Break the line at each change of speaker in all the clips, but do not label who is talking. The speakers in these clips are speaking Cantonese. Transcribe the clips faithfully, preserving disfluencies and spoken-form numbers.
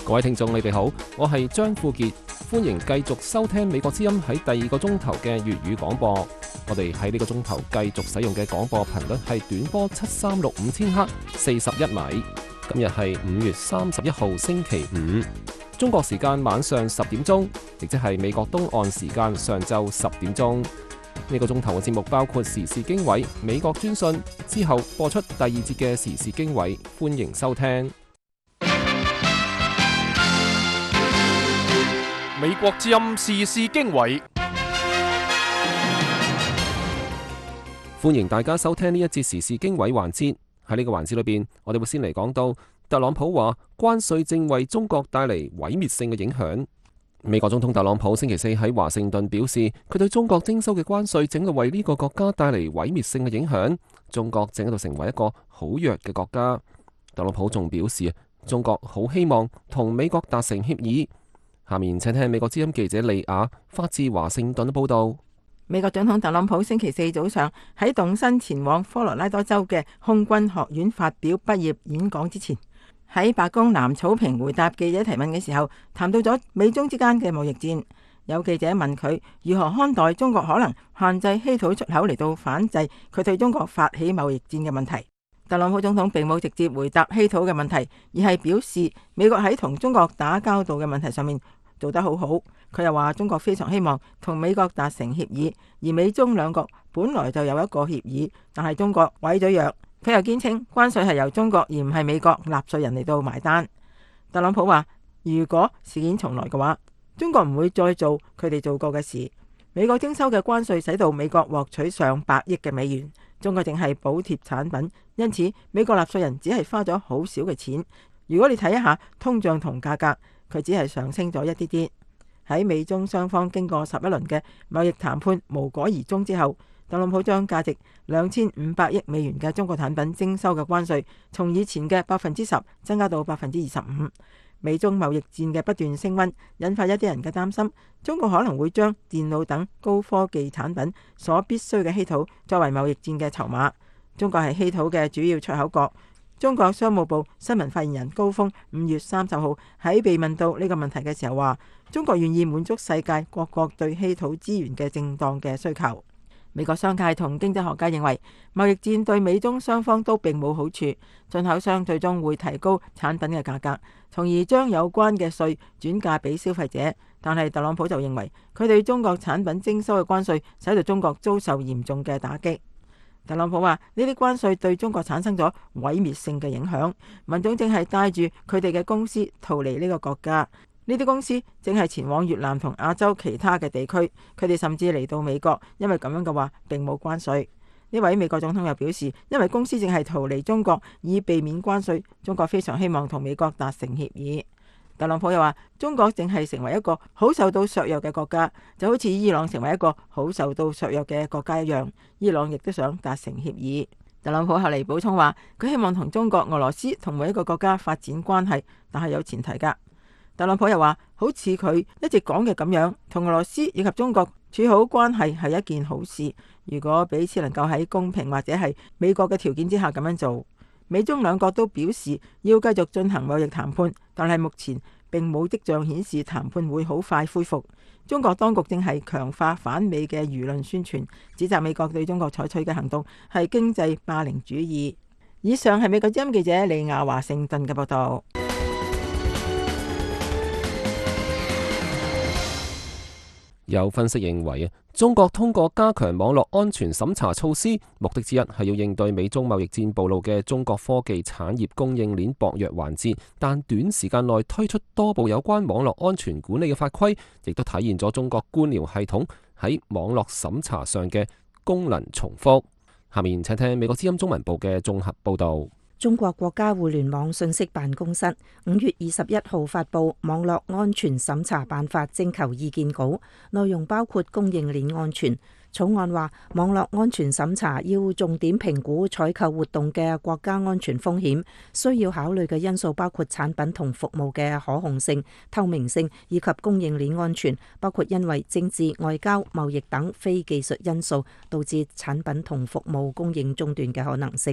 各位聽眾，你哋好，我係張富傑，歡迎繼續收聽美國之音喺第二個鐘頭嘅粵語廣播。我哋喺呢個鐘頭繼續使用嘅廣播頻率係短波七三六五千赫，四十一米。今日係五月三十一號星期五，中國時間晚上十點鐘，亦即係美國東岸時間上晝十點鐘。呢個鐘頭嘅節目包括時事經緯、美國專訊，之後播出第二節嘅時事經緯，歡迎收聽。
美國之音時事經緯，
歡迎大家收聽呢一節時事經緯環節。喺呢個環節裏邊，我哋會先嚟講到特朗普話關稅正為中國帶嚟毀滅性嘅影響。美國總統特朗普星期四喺華盛頓表示，佢對中國徵收嘅關稅正喺度為呢個國家帶嚟毀滅性嘅影響，中國正喺度成為一個好弱嘅國家。特朗普仲表示，中國好希望同美國達成協議。下面請聽美國之音記者利亞發自華盛頓嘅報道。
美國總統特朗普星期四早上喺動身前往科羅拉多州嘅空軍學院發表畢業演講之前，喺白宮南草坪回答記者提問嘅時候，談到咗美中之間嘅貿易戰。有記者問佢如何看待中國可能限制稀土出口嚟到反制佢對中國發起貿易戰嘅問題。特朗普總統並冇直接回答稀土嘅問題，而係表示美國喺同中國打交道嘅問題上面做得好好。佢又話中國非常希望同美國達成協議，而美中兩國本來就有一個協議，但係中國毀咗約。佢又堅稱關稅係由中國而唔係美國納稅人嚟到埋單。特朗普話如果事件重來嘅話，中國唔會再做佢哋做過嘅事。美國徵收嘅關稅使到美國獲取上百億嘅美元，中國淨係補貼產品，因此美國納稅人只係花咗好少嘅錢。如果你睇一下通脹同價格，佢只係上升咗一啲啲。喺美中雙方經過十一輪嘅貿易談判無果而終之後，特朗普將價值兩千五百億美元嘅中國產品徵收嘅關稅從以前嘅百分之十增加到百分之二十五。美中貿易戰嘅不斷升溫，引發一啲人嘅擔心，中國可能會將電腦等高科技產品所必須嘅稀土作為貿易戰嘅籌碼。中國係稀土嘅主要出口國。中國商務部新聞發言人高峰五月三十號喺被問到呢個問題嘅時候話，中國願意滿足世界各國對稀土資源嘅正當嘅需求。美國商界同經濟學家認為，貿易戰對美中雙方都並冇好處，進口商最終會提高產品嘅價格，從而將有關嘅稅轉嫁俾消費者。但係特朗普就認為，佢對中國產品徵收嘅關稅使到中國遭受嚴重嘅打擊。特朗普話呢啲關稅對中國產生咗毀滅性嘅影響，民眾正係帶住佢哋嘅公司逃離呢個國家，呢啲公司正係前往越南同亞洲其他嘅地區，佢哋甚至嚟到美國，因為咁樣嘅話並冇關稅。呢位美國總統又表示，因為公司正係逃離中國以避免關稅，中國非常希望同美國達成協議。特朗普又話中國正係成為一個好受到削弱嘅國家，就好似伊朗成為一個好受到削弱嘅國家一樣，伊朗亦都想達成協議。特朗普後嚟補充話，佢希望同中國、俄羅斯同每一個國家發展關係，但係有前提㗎。特朗普又話，好似佢一直講嘅咁樣，同俄羅斯以及中國處好關係係一件好事，如果彼此能夠喺公平或者係美國嘅條件之下咁樣做。美中兩國都表示要繼續進行貿易談判，但係目前並冇跡象顯示談判會好快恢復。中國當局正係強化反美嘅輿論宣傳，指責美國對中國採取嘅行動係經濟霸凌主義。以上係美國之音記者李亞華盛頓嘅報道。
有分析認為啊，中國通過加強網絡安全審查措施，目的之一係要應對美中貿易戰暴露嘅中國科技產業供應鏈薄弱環節，但短時間內推出多部有關網絡安全管理嘅法規，亦都體現咗中國官僚系統喺網絡審查上嘅功能重複。下面請聽美國之音中文部嘅綜合報導。
中國國家互聯網信息辦公室五月二十一號發布《網絡安全審查辦法》徵求意見稿，內容包括供應鏈安全。草案話，網絡安全審查要重點評估採購活動嘅國家安全風險，需要考慮嘅因素包括產品同服務嘅可控性、透明性以及供應鏈安全，包括因為政治、外交、貿易等非技術因素導致產品同服務供應中斷嘅可能性。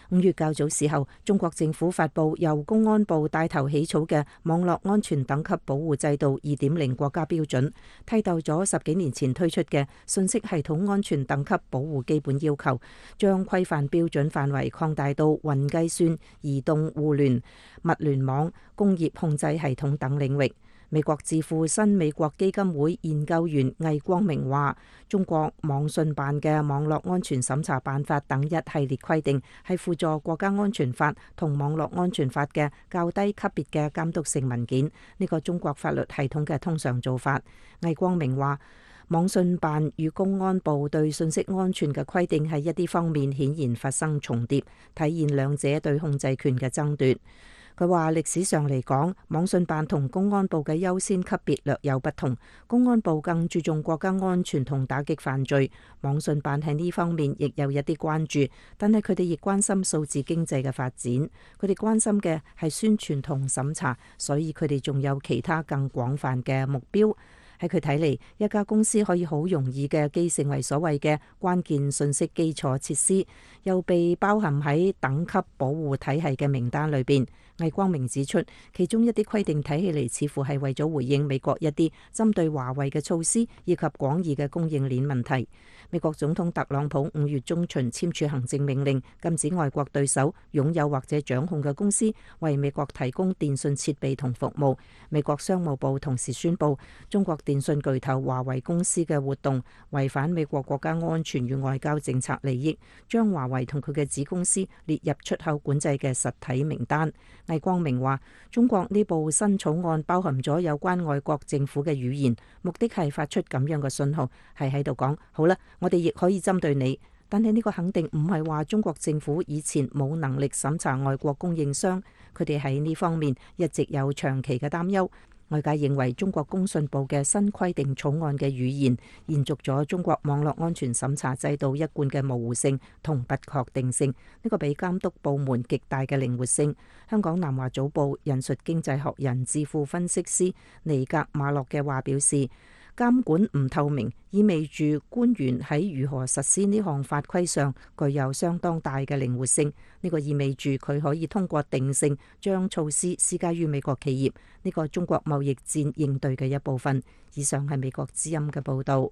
五月較早時候，中國政府發布由公安部帶頭起草嘅網絡安全等級保護制度二點零國家標準，替代咗十幾年前推出嘅信息系統安全等級保護基本要求，將規範標準範圍擴大到雲計算、移動互聯、物聯網、工業控制系統等領域。美國智庫新美國基金會研究員魏光明話，中國網信辦嘅網絡安全審查辦法等一系列規定係輔助國家安全法同網絡安全法嘅較低級別嘅監督性文件，呢個中國法律系統嘅通常做法。魏光明話，網信辦與公安部對信息安全嘅規定喺一啲方面顯然發生重疊，體現兩者對控制權嘅爭奪。佢話歷史上嚟講，網信辦同公安部嘅優先級別略有不同，公安部更注重國家安全同打擊犯罪，網信辦喺呢方面亦有一啲關注，但係佢哋亦關心數字經濟嘅發展，佢哋關心嘅係宣傳同審查，所以佢哋仲有其他更廣泛嘅目標。喺佢睇嚟，一家公司可以好容易嘅既成為所謂嘅關鍵信息基礎設施，又被包含喺等級保護體系嘅名單裏邊。魏光明指出，其中一啲規定睇起嚟似乎係為咗回應美國一啲針對華為嘅措施，以及廣義嘅供應鏈問題。美國總統特朗普五月中旬簽署行政命令，禁止外國對手擁有或者掌控嘅公司為美國提供電信設備同服務。美國商務部同時宣布，中國電信巨頭華為公司嘅活動違反美國國家安全與外交政策利益，將華為同佢嘅子公司列入出口管制嘅實體名單。魏光明話，中國呢部新草案包含咗有關外國政府嘅語言，目的係發出咁樣嘅信號，係喺度講，好啦，我哋亦可以針對你。但係呢個肯定唔係話中國政府以前冇能力審查外國供應商，佢哋喺呢方面一直有長期嘅擔憂。外界認為中國工信部嘅新規定草案嘅語言延續咗中國網絡安全審查制度一貫嘅模糊性同不確定性，呢個俾監督部門極大嘅靈活性。香港南華早報引述經濟學人智庫分析師尼格馬洛嘅話表示，監管唔透明，意味住官員喺如何實施呢項法規上具有相當大嘅靈活性。呢個意味住佢可以通過定性將措施施加於美國企業，呢個中國貿易戰應對嘅一部分。以上係美國之音嘅報導。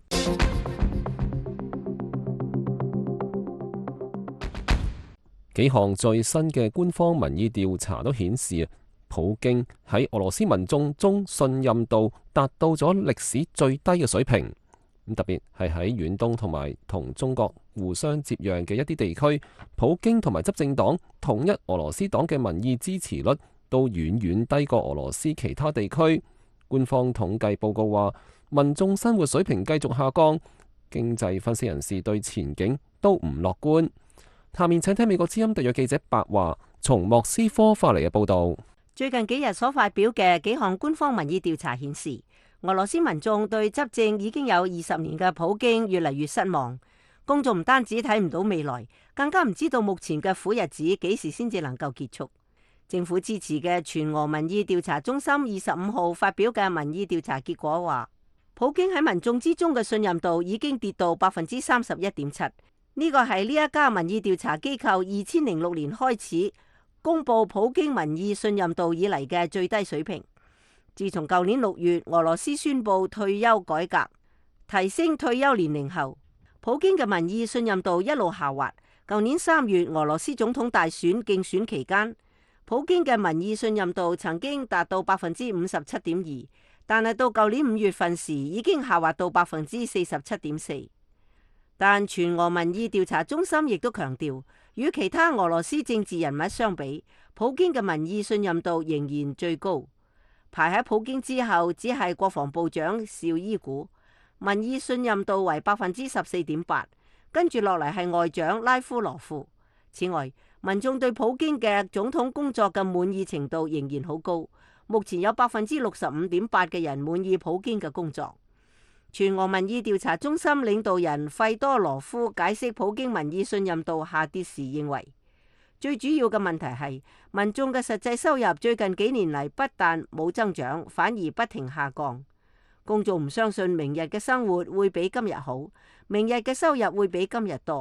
幾項最新嘅官方民意調查都顯示，普京喺俄羅斯民眾中信任度達到咗歷史最低嘅水平。咁特別係喺遠東同埋同中國互相接壤嘅一啲地區，普京同埋執政黨統一俄羅斯黨嘅民意支持率都遠遠低過俄羅斯其他地區。官方統計報告話，民眾生活水平繼續下降，經濟分析人士對前景都唔樂觀。下面請聽美國之音特約記者白華從莫斯科發嚟嘅報導。
最近幾日所發表嘅幾項官方民意調查顯示，俄羅斯民眾對執政已經有二十年嘅普京越嚟越失望。公眾唔單止睇唔到未來，更加唔知道目前嘅苦日子幾時先至能夠結束。政府支持嘅全俄民意調查中心二十五號發表嘅民意調查結果話，普京喺民眾之中嘅信任度已經跌到百分之三十一點七。呢個係呢一家民意調查機構二千零六年開始公布普京民意信任度以嚟嘅最低水平。自從舊年六月俄羅斯宣布退休改革，提升退休年齡後，普京嘅民意信任度一路下滑。舊年三月俄羅斯總統大選競選期間，普京嘅民意信任度曾經達到百分之五十七點二，但係到舊年五月份時已經下滑到百分之四十七點四。但全俄民意調查中心亦都強調，與其他俄羅斯政治人物相比，普京嘅民意信任度仍然最高。排喺普京之後只係國防部長紹伊古，民意信任度為百分之十四點八，跟住落嚟係外長拉夫羅夫。此外，民眾對普京嘅總統工作嘅滿意程度仍然好高，目前有百分之六十五點八嘅人滿意普京嘅工作。全俄民意調查中心領導人費多羅夫解釋普京民意信任度下跌時認為，最主要嘅問題係民眾嘅實際收入最近幾年嚟不但冇增長，反而不停下降。公眾唔相信明日嘅生活會比今日好，明日嘅收入會比今日多。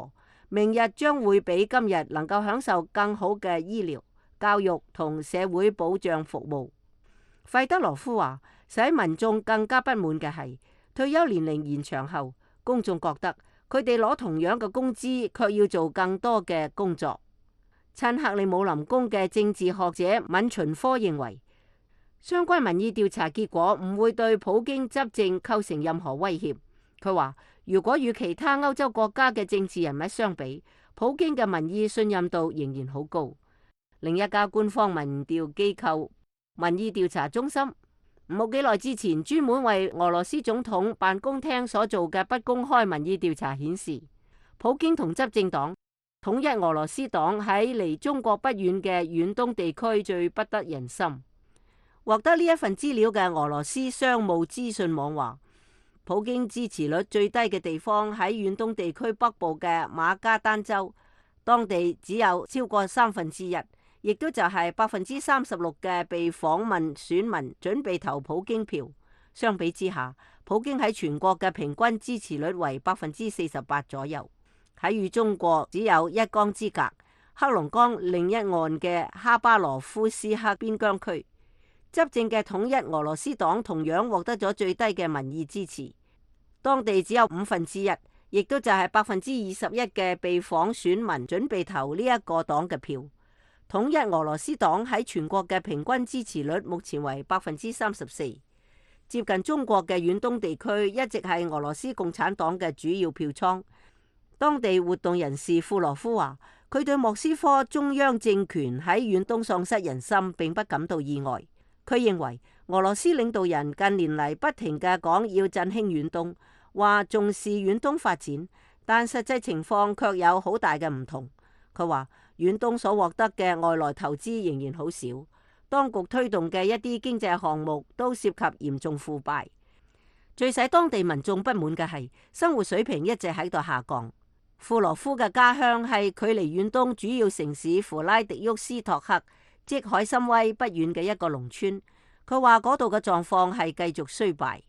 明日將會比今日能夠享受更好嘅醫療、教育同社會保障服務。費德羅夫話，使民眾更加不滿嘅係退休年齡延長後，公眾覺得佢哋攞同樣嘅工資，卻要做更多嘅工作。親克里姆林宮嘅政治學者敏秦科認為，相關民意調查結果唔會對普京執政構成任何威脅。佢話，如果與其他歐洲國家嘅政治人物相比，普京嘅民意信任度仍然好高。另一家官方民調機構民意調查中心冇幾耐之前專門為俄羅斯總統辦公廳所做嘅不公開民意調查顯示，普京同執政黨統一俄羅斯黨喺離中國不遠嘅遠東地區最不得人心。獲得呢一份資料嘅俄羅斯商務資訊網話，普京支持率最低嘅地方喺遠東地區北部嘅馬加丹州，當地只有超過三分之一，亦都就係百分之三十六嘅被訪問選民準備投普京票。相比之下，普京喺全國嘅平均支持率為百分之四十八左右。喺與中國只有一江之隔，黑龍江另一岸嘅哈巴羅夫斯克邊疆區，執政嘅統一俄羅斯黨同樣獲得咗最低嘅民意支持，當地只有五分之一，亦都就係百分之二十一嘅被訪選民準備投呢一個黨嘅票。統一俄羅斯黨喺全國嘅平均支持率目前為百分之三十四，接近中國嘅遠東地區一直係俄羅斯共產黨嘅主要票倉。當地活動人士庫羅夫話，佢對莫斯科中央政權喺遠東喪失人心並不感到意外。佢認為俄羅斯領導人近年嚟不停嘅講要振興遠東，話重視遠東發展，但實際情況卻有好大嘅唔同。佢話遠東所獲得嘅外來投資仍然好少，當局推動嘅一啲經濟項目都涉及嚴重腐敗。最使當地民眾不滿嘅係生活水平一直喺度下降。庫羅夫嘅家鄉係距離遠東主要城市弗拉迪沃斯托克，即海參崴不遠嘅一個農村。佢話嗰度嘅狀況係繼續衰敗。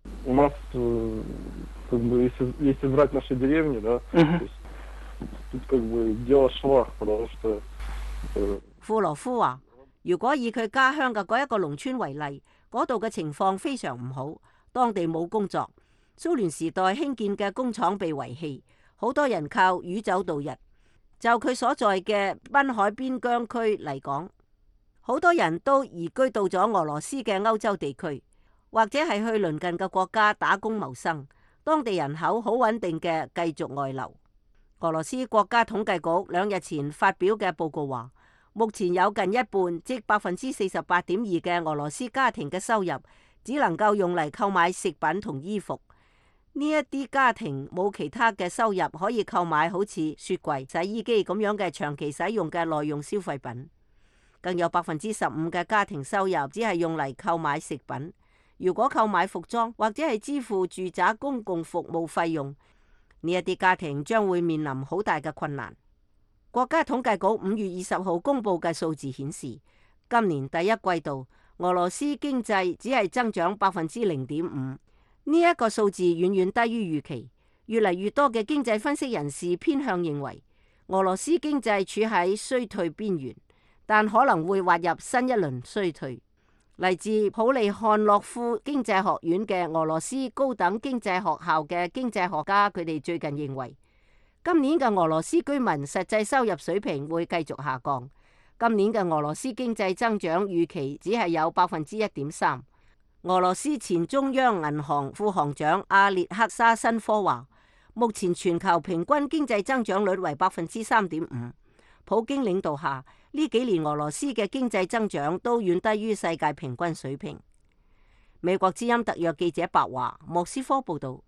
庫羅夫話，如果以佢家鄉嘅嗰一個農村為例，嗰度嘅情況非常唔好，當地冇工作，蘇聯時代興建嘅工廠被遺棄。好多人靠漁走度日。就佢所在嘅濱海邊疆區嚟講，好多人都移居到咗俄羅斯嘅歐洲地區，或者係去鄰近嘅國家打工謀生。當地人口好穩定嘅繼續外流。俄羅斯國家統計局兩日前發表嘅報告話，目前有近一半，即百分之四十八點二嘅俄羅斯家庭嘅收入只能夠用嚟購買食品同衣服。呢一啲家庭冇其他嘅收入可以購買好似雪櫃、洗衣機咁樣嘅長期使用嘅耐用消費品，更有百分之十五嘅家庭收入只係用嚟購買食品。如果購買服裝或者係支付住宅公共服務費用，呢一啲家庭將會面臨好大嘅困難。國家統計局五月二十號公布嘅數字顯示，今年第一季度俄羅斯經濟只係增長百分之零點五。呢一個數字遠遠低於預期，越嚟越多嘅經濟分析人士偏向認為，俄羅斯經濟處喺衰退邊緣，但可能會滑入新一輪衰退。嚟自普利漢諾夫經濟學院嘅俄羅斯高等經濟學校嘅經濟學家，佢哋最近認為，今年嘅俄羅斯居民實際收入水平會繼續下降。今年嘅俄羅斯經濟增長預期只係有百分之一點三。俄羅斯前中央銀行副行長阿列克沙申科話，目前全球平均經濟增長率為百分之三點五。普京領導下，呢幾年俄羅斯嘅經濟增長都遠低於世界平均水平。美國之音特約記者白華，莫斯科報道。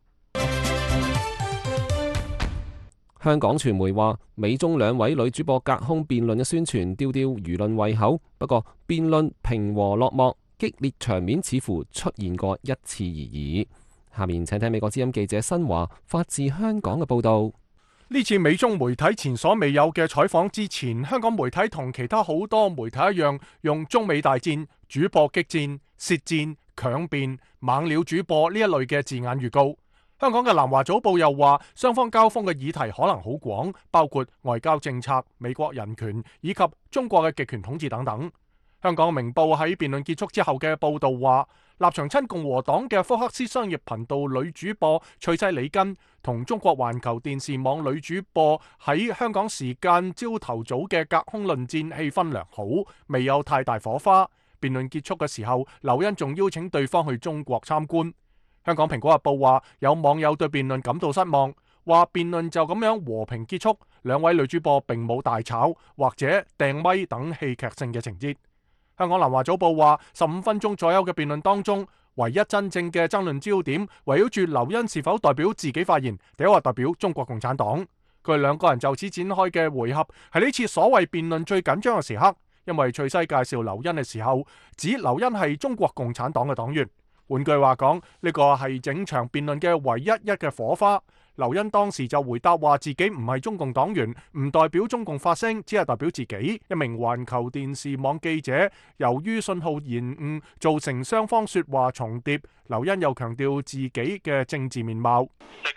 香港傳媒話，美中兩位女主播隔空辯論嘅宣傳吊吊輿論胃口，不過辯論平和落幕。激烈場面似乎出現過一次而已。下面請聽美國之音記者新華發自香港嘅報道。
呢次美中媒體前所未有嘅採訪之前，香港媒體同其他好多媒體一樣，用中美大戰、主播激戰、舌戰、強辯、猛料主播呢一類嘅字眼預告。 香港嘅南華早報又話，雙方交鋒嘅議題可能好廣，包括外交政策、美國人權以及中國嘅極權統治等等。香港明報喺辯論結束之後嘅報導話，立場親共和黨嘅福克斯商業頻道女主播翠西里根同中國環球電視網女主播喺香港時間朝頭早嘅隔空論戰，氣氛良好，未有太大火花。辯論結束嘅時候，劉茵仲邀請對方去中國參觀。香港蘋果日報話，有網友對辯論感到失望，話辯論就咁樣和平結束，兩位女主播並冇大吵或者掟咪等戲劇性嘅情節。香港南華早報話，十五分鐘左右嘅辯論當中，唯一真正嘅爭論焦點圍繞住劉茵是否代表自己發言，定話代表中國共產黨。佢哋兩個人就此展開嘅回合係呢次所謂辯論最緊張嘅時刻，因為翠西介紹劉茵嘅時候，指劉茵係中國共產黨嘅黨員。換句話講，呢個係整場辯論嘅唯一一嘅火花。劉茵當時就回答話自己唔係中共黨員，唔代表中共發聲，只係代表自己。一名環球電視網記者由於信號延誤造成雙方說話重疊，劉茵又強調自己嘅政治面貌。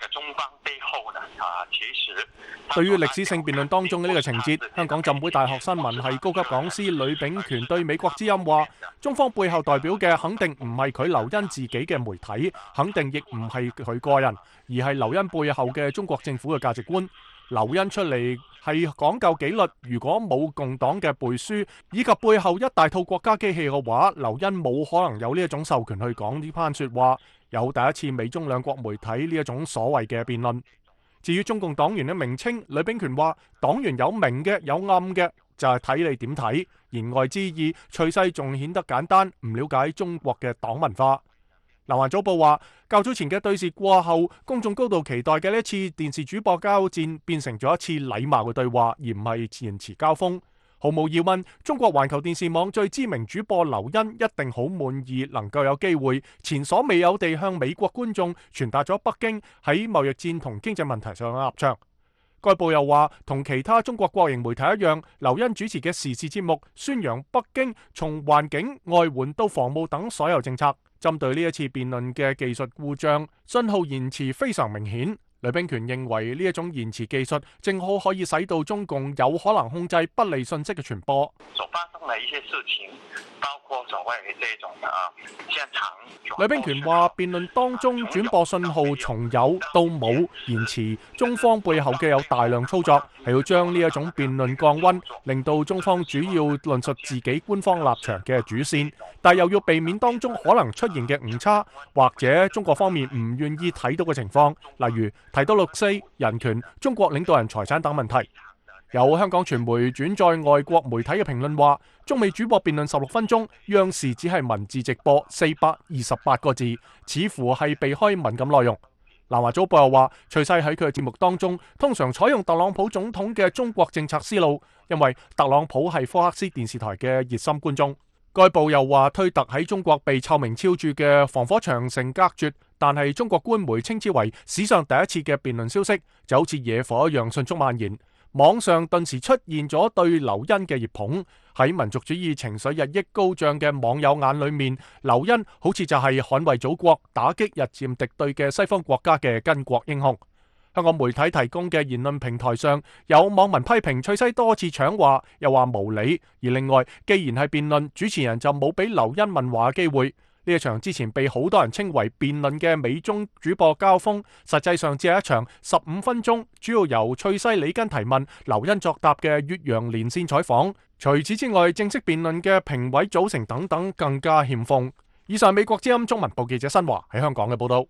對於歷史性辯論當中嘅呢個情節，香港浸會大學新聞系高級講師呂秉權對美國之音話，中方背後代表嘅肯定唔係佢劉茵自己嘅媒體，肯定亦唔係佢個人，而係劉茵背後嘅中國政府嘅價值觀。劉茵出嚟係講究紀律，如果冇共黨嘅背書以及背後一大套國家機器嘅話，劉茵冇可能有呢一種授權去講呢番說話，有第一次美中兩國媒體呢一種所謂嘅辯論。至於中共黨員嘅名稱，呂秉權話黨員有明嘅有暗嘅，就係睇你點睇。言外之意，翠西仲顯得簡單，唔了解中國嘅黨文化。南華早報話，較早前嘅對峙過後，公眾高度期待嘅呢一次電視主播交戰變成咗一次禮貌嘅對話，而唔係言辭交鋒。毫無疑問，中國環球電視網最知名主播劉茵一定好滿意能夠有機會前所未有地向美國觀眾傳達咗北京喺貿易戰同經濟問題上嘅立場。該報又話，同其他中國國營媒體一樣，劉茵主持嘅時事節目宣揚北京從環境、外援到防務等所有政策。針對呢一次辯論嘅技術故障，信號延遲非常明顯。呂秉權認為呢一種延遲技術正好可以使到中共有可能控制不利信息嘅傳播。
所發生嘅一些事情，包括所謂嘅這種啊現場。
呂秉權話，辯論當中轉播信號從有到冇延遲，中方背後嘅有大量操作，係要將呢一種辯論降溫，令到中方主要論述自己官方立場嘅主線，但又要避免當中可能出現嘅誤差，或者中國方面唔願意睇到嘅情況，例如提到六四、人權、中國領導人財產等問題。有香港傳媒轉載外國媒體嘅評論話，中美主播辯論十六分鐘，央視只係文字直播四百二十八個字，似乎係避開敏感內容。南華早報又話，徐世喺佢嘅節目當中，通常採用特朗普總統嘅中國政策思路，因為特朗普係福克斯電視台嘅熱心觀眾。該報又話，推特喺中國被臭名昭著嘅防火長城隔絕，但係中國官媒稱之為史上第一次嘅辯論消息，就好似野火一樣迅速蔓延。網上頓時出現咗對劉茵嘅熱捧，喺民族主義情緒日益高漲嘅網友眼裏面，劉茵好似就係捍衛祖國、打擊日漸敵對嘅西方國家嘅巾幗英雄。香港媒體提供嘅言論平台上，有網民批評翠西多次搶話，又話無理。而另外，既然係辯論，主持人就冇俾劉茵問話嘅機會。呢一場之前被好多人稱為辯論嘅美中主播交鋒，實際上只係一場十五分鐘，主要由翠西里根提問、劉茵作答嘅越洋連線採訪。除此之外，正式辯論嘅評委組成等等更加欠奉。以上美國之音中文部記者新華喺香港嘅報道。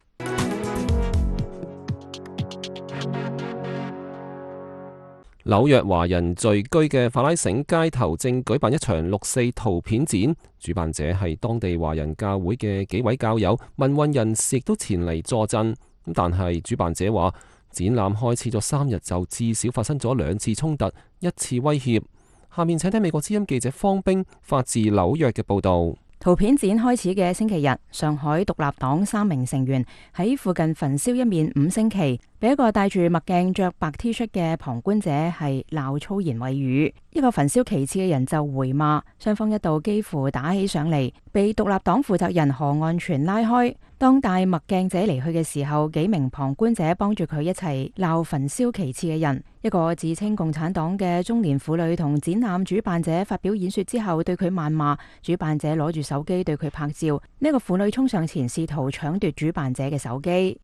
紐約華人聚居嘅法拉盛街頭正舉辦一場六四圖片展，主辦者係當地華人教會嘅幾位教友，民運人士亦都前嚟助陣。但係主辦者話，展覽開始咗三日就至少發生咗兩次衝突，一次威脅。下面請聽美國之音記者方冰發自紐約嘅報道。
圖片展開始嘅星期日，上海獨立黨三名成員喺附近焚燒一面五星旗， 俾一個戴住墨鏡、着白 T 恤嘅旁觀者係鬧粗言穢語，一個焚燒旗幟嘅人就回罵，雙方一度幾乎打起上嚟，被獨立黨負責人何岸全拉開。當戴墨鏡者離去嘅時候，幾名旁觀者幫住佢一齊鬧焚燒旗幟嘅人。一個自稱共產黨嘅中年婦女同展覽主辦者發表演說之後，對佢謾罵，主辦者攞住手機對佢拍照。呢、這個婦女衝上前試圖搶奪主辦者嘅手機。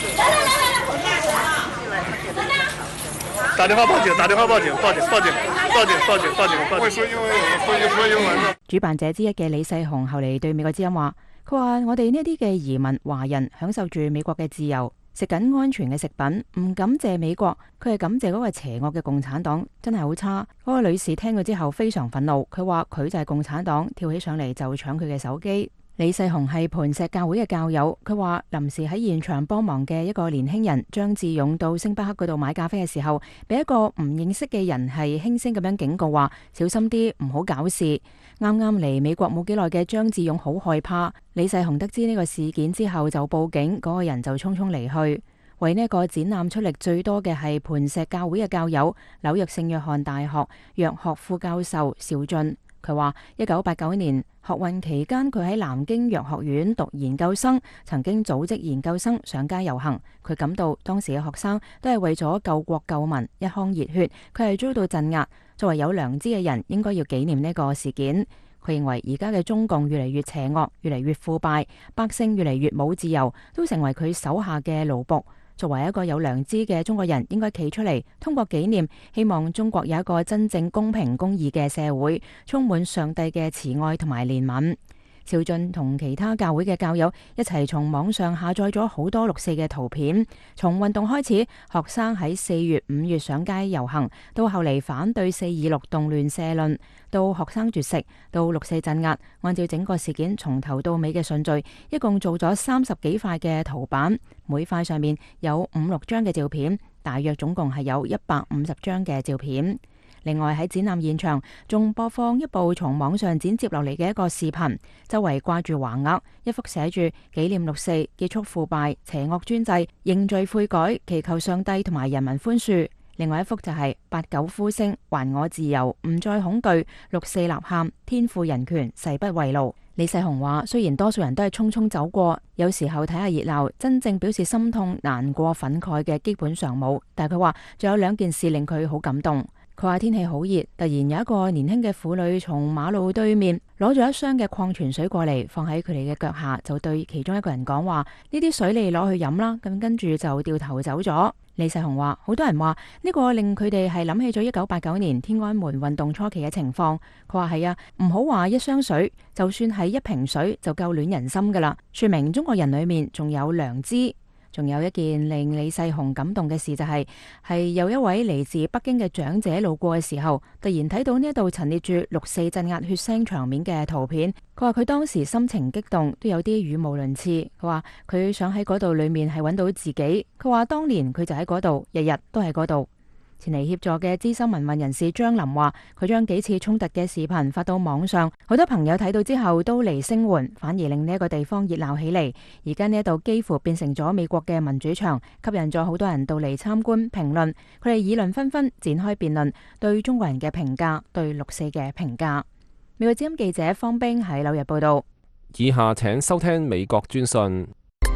打電話報警！打電話報警！報警！報警！報警！報警！報警！報警！會說英文，會說英文。
主辦者之一嘅李世雄後嚟對美國之音話：佢話我哋呢啲嘅移民華人享受住美國嘅自由，食緊安全嘅食品，唔感謝美國，佢係感謝嗰個邪惡嘅共產黨，真係好差。嗰個女士聽咗之後非常憤怒，佢話佢就係共產黨，跳起上嚟就搶佢嘅手機。李世雄係磐石教會嘅教友，佢話臨時喺現場幫忙嘅一個年輕人張志勇到星巴克嗰度買咖啡嘅時候，俾一個唔認識嘅人係輕聲咁樣警告話：小心啲，唔好搞事。啱啱嚟美國冇幾耐嘅張志勇好害怕。李世雄得知呢個事件之後就報警，嗰個人就匆匆離去。為呢個展覽出力最多嘅係磐石教會嘅教友，紐約聖約翰大學藥學副教授邵俊。佢話：一九八九年學運期間，佢喺南京藥學院讀研究生，曾經組織研究生上街遊行。佢感到當時嘅學生都係為咗救國救民，一腔熱血。佢係遭到鎮壓，作為有良知嘅人，應該要紀念呢個事件。佢認為而家嘅中共越嚟越邪惡，越嚟越腐敗，百姓越嚟越冇自由，都成為佢手下嘅奴僕。作為一個有良知嘅中國人，應該企出嚟，通過紀念，希望中國有一個真正公平公義嘅社會，充滿上帝嘅慈愛同埋憐憫。邵俊同其他教會嘅教友一齊從網上下載咗好多六四嘅圖片。從運動開始，學生喺四月、五月上街遊行，到後嚟反對四二六動亂社論，到學生絕食，到六四鎮壓。按照整個事件從頭到尾嘅順序，一共做咗三十幾塊嘅圖板，每塊上面有五六張嘅照片，大約總共係有一百五十張嘅照片。另外喺展覽現場仲播放一部從網上剪接落嚟嘅一個視頻，周圍掛住橫額，一幅寫住紀念六四、結束腐敗、邪惡專制、認罪悔改、祈求上帝同埋人民寬恕。另外一幅就係八九呼聲，還我自由，唔再恐懼，六四吶喊，天賦人權，誓不為奴。李世雄話：雖然多數人都係匆匆走過，有時候睇下熱鬧，真正表示心痛、難過、憤慨嘅基本上冇。但係佢話仲有兩件事令佢好感動。佢話天氣好熱，突然有一個年輕嘅婦女從馬路對面攞咗一箱嘅礦泉水過嚟，放喺佢哋嘅腳下，就對其中一個人講話：呢啲水你攞去飲啦。咁跟住就掉頭走咗。李世雄話：好多人話呢個令佢哋係諗起咗一九八九年天安門運動初期嘅情況。佢話係啊，唔好話一箱水，就算係一瓶水就夠暖人心噶啦，說明中國人裏面仲有良知。仲有一件令李世雄感動嘅事就係、是，係有一位嚟自北京嘅長者路過嘅時候，突然睇到呢一度陳列住六四鎮壓血腥場面嘅圖片。佢話佢當時心情激動，都有啲語無倫次。佢話佢想喺嗰度裏面係揾到自己。佢話當年佢就喺嗰度，日日都喺嗰度。前嚟協助嘅資深民運人士張林話，佢將幾次衝突嘅視頻發到網上，好多朋友睇到之後都嚟聲援，反而令呢一個地方熱鬧起嚟。而家呢一度幾乎變成咗美國嘅民主場，吸引咗好多人到嚟參觀評論。佢哋議論紛紛，展開辯論，對中國人嘅評價，對六四嘅評價。美國之音記者方冰喺紐約報道。
以下請收聽美國專訊。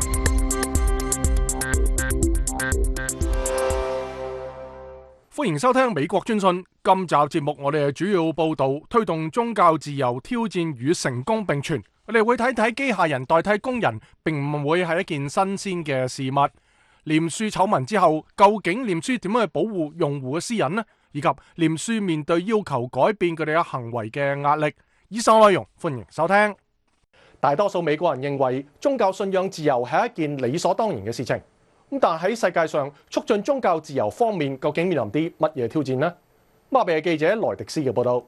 歡迎收聽美國專訊。今集節目我哋係主要報道推動宗教自由挑戰與成功並存。我哋會睇睇機械人代替工人，並唔會係一件新鮮嘅事物。臉書醜聞之後，究竟臉書點樣去保護用戶嘅私隱呢？以及臉書面對要求改變佢哋嘅行為嘅壓力。以上內容歡迎收聽。大多數美國人認為宗教信仰自由係一件理所當然嘅事情。咁但喺世界上促進宗教自由方面，究竟面臨啲乜嘢挑戰呢？馬比嘅記者萊迪斯嘅報道。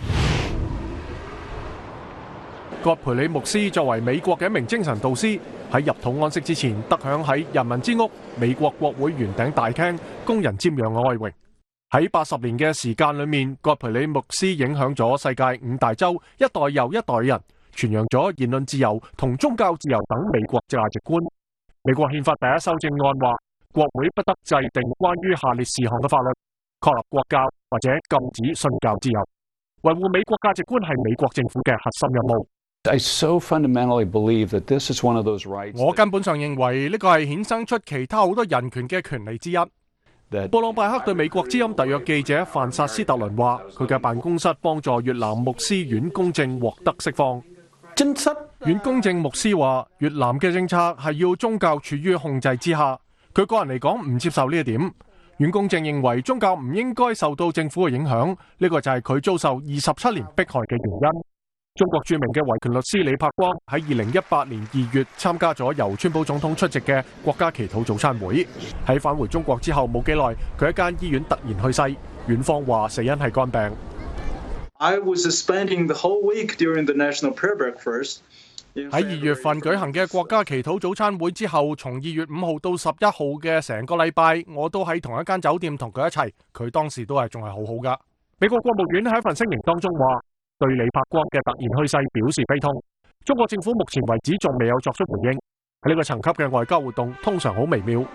葛培理牧師作為美國嘅一名精神導師，喺入土安息之前，得享喺人民之屋美國國會圓頂大廳供人瞻仰嘅愛榮。喺八十年嘅時間裏面，葛培理牧師影響咗世界五大洲一代又一代人，傳揚咗言論自由同宗教自由等美國價值觀。美國憲法第一修正案話， 國會不得制定關於下列事項嘅法律，確立國教或者禁止信教自由。維護美國價值觀係美國政府嘅核心任務。
I so fundamentally believe that this is one of those rights.
我根本上認為呢個係衍生出其他好多人權嘅權利之一。布朗拜克對美國之音特約記者范薩斯特倫話：佢嘅辦公室幫助越南牧師阮公正獲得釋放。
真實
阮公正牧師話：越南嘅政策係要宗教處於控制之下，佢個人嚟講唔接受呢一點。阮公正認為宗教唔應該受到政府嘅影響，呢個就係佢遭受二十七年迫害嘅原因。中國著名嘅維權律師李柏光喺二零一八年二月參加咗由川普總統出席嘅國家祈禱早餐會。喺返回中國之後冇幾耐，佢喺間醫院突然去世，院方話死因係肝病。
I was spending the whole week during the national prayer breakfast.
喺二月份舉行嘅國家祈禱早餐會之後，從二月五號到十一號嘅成個禮拜，我都喺同一間酒店同佢一齊。佢當時都係仲係好好噶。美國國務院喺一份聲明當中話，對李柏光嘅突然去世表示悲痛。中國政府目前為止仲未有作出回應。喺呢個層級嘅外交活動通常好微妙。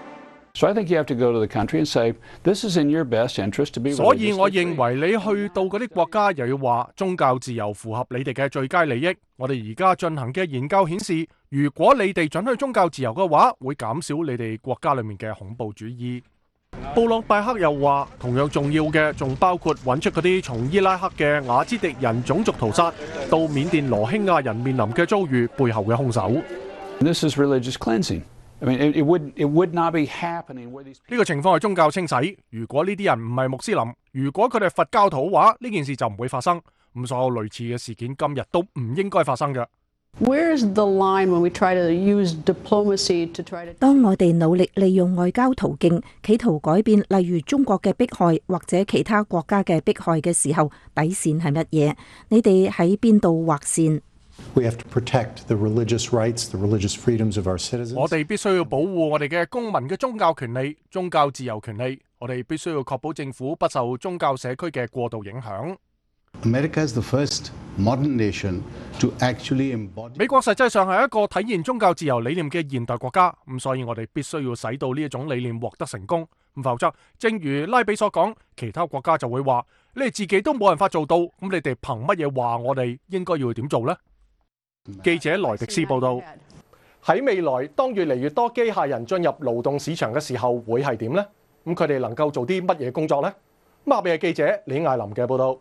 So I think you have to go to the country and say, this is in your best interest to be.
所以我認為你去到嗰啲國家，又要話宗教自由符合你哋嘅最佳利益。我哋而家進行嘅研究顯示，如果你哋准許宗教自由嘅話，會減少你哋國家裏面嘅恐怖主義。布朗拜克又話，同樣重要嘅仲包括揾出嗰啲從伊拉克嘅雅茲迪人種族屠殺到緬甸羅興亞人面臨嘅遭遇背後嘅兇手。
This is religious cleansing. I mean, it, it would it would not be happening where these.
呢個情況係宗教清洗。如果呢啲人唔係穆斯林，如果佢哋係佛教徒嘅話，呢件事就唔會發生。咁所有類似嘅事件今日都唔應該發生嘅。
Where's the line when we try to use diplomacy to try to？
當我哋努力利用外交途徑，企圖改變例如中國嘅迫害或者其他國家嘅迫害嘅時候，底線係乜嘢？你哋喺邊度劃線？
We have to protect the religious rights, the religious freedoms of our citizens.
我哋必須要保護我哋嘅公民嘅宗教權利、宗教自由權利。我哋必須要確保政府不受宗教社區嘅過度影響。
America is the first modern nation to actually embody.
美國實際上係一個體現宗教自由理念嘅現代國家，咁所以我哋必須要使到呢一種理念獲得成功。咁否則，正如拉比所講，其他國家就會話：你哋自己都冇辦法做到，咁你哋憑乜嘢話我哋應該要點做呢？記者萊迪斯報道：喺未來，當越嚟越多機械人進入勞動市場嘅時候，會係點呢？咁佢哋能夠做啲乜嘢工作呢？馬比嘅記者李艾琳嘅報道。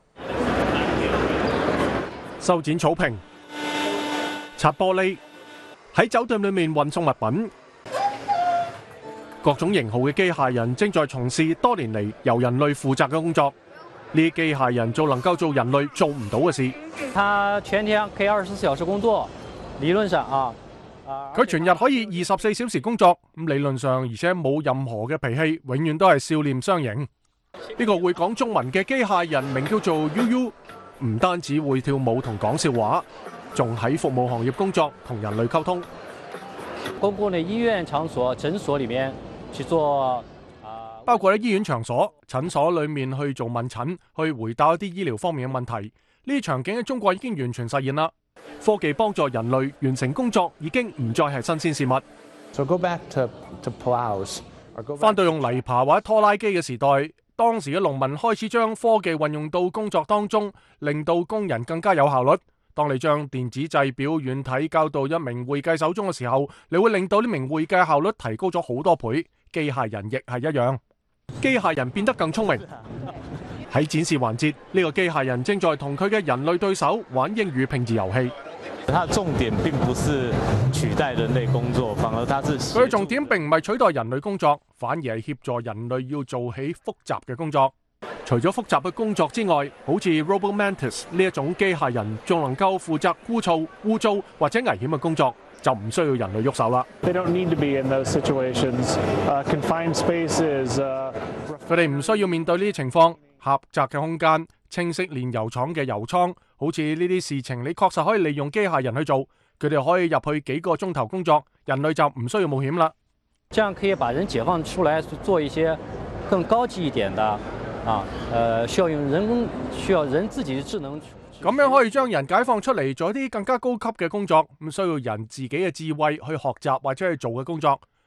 修剪草坪、擦玻璃，喺酒店裏面運送物品，各種型號嘅機械人正在從事多年嚟由人類負責嘅工作。呢啲機械人做能夠做人類做唔到嘅事。
他全天可以二十四小時工作，理論上啊，
佢全日可以二十四小時工作，咁理論上而且冇任何嘅脾氣，永遠都係笑臉相迎。呢個會講中文嘅機械人名叫做 U U， 唔單止會跳舞同講笑話，仲喺服務行業工作，同人類溝通。
公共嘅醫院場所、診所裏面去做。
包括喺醫院場所、診所裏面去做問診，去回答一啲醫療方面嘅問題。呢啲場景喺中國已經完全實現啦。科技幫助人類完成工作已經唔再係新鮮事物。
So go back to to plows.
翻到用泥耙或者拖拉機嘅時代，當時嘅農民開始將科技運用到工作當中，令到工人更加有效率。當你將電子製表軟體交到一名會計手中嘅時候，你會令到呢名會計效率提高咗好多倍。機械人亦係一樣。機械人變得更聰明。喺展示環節，呢個機械人正在同佢嘅人類對手玩英語拼字遊戲。
它的重點並不是取代人類工作，反而它是
佢嘅重點並唔係取代人類工作，反而係協助人類要做起複雜嘅工作。除咗複雜嘅工作之外，好似 RoboMantis 呢一種機械人，仲能夠負責枯燥、污糟或者危險嘅工作。就唔需要人類喐手啦。
They don't need to be in those situations. Uh, confined spaces.
佢哋唔需要面對呢啲情況，狹窄嘅空間、清晰煉油廠嘅油倉，好似呢啲事情，你確實可以利用機械人去做。佢哋可以入去幾個鐘頭工作，人類就唔需要冒險啦。
這樣可以把人解放出來，做一些更高級一點的啊，呃，需要用人工，需要人自己智能。
咁樣可以將人解放出嚟，做一啲更加高級嘅工作，唔需要人自己嘅智慧去學習或者去做嘅工作。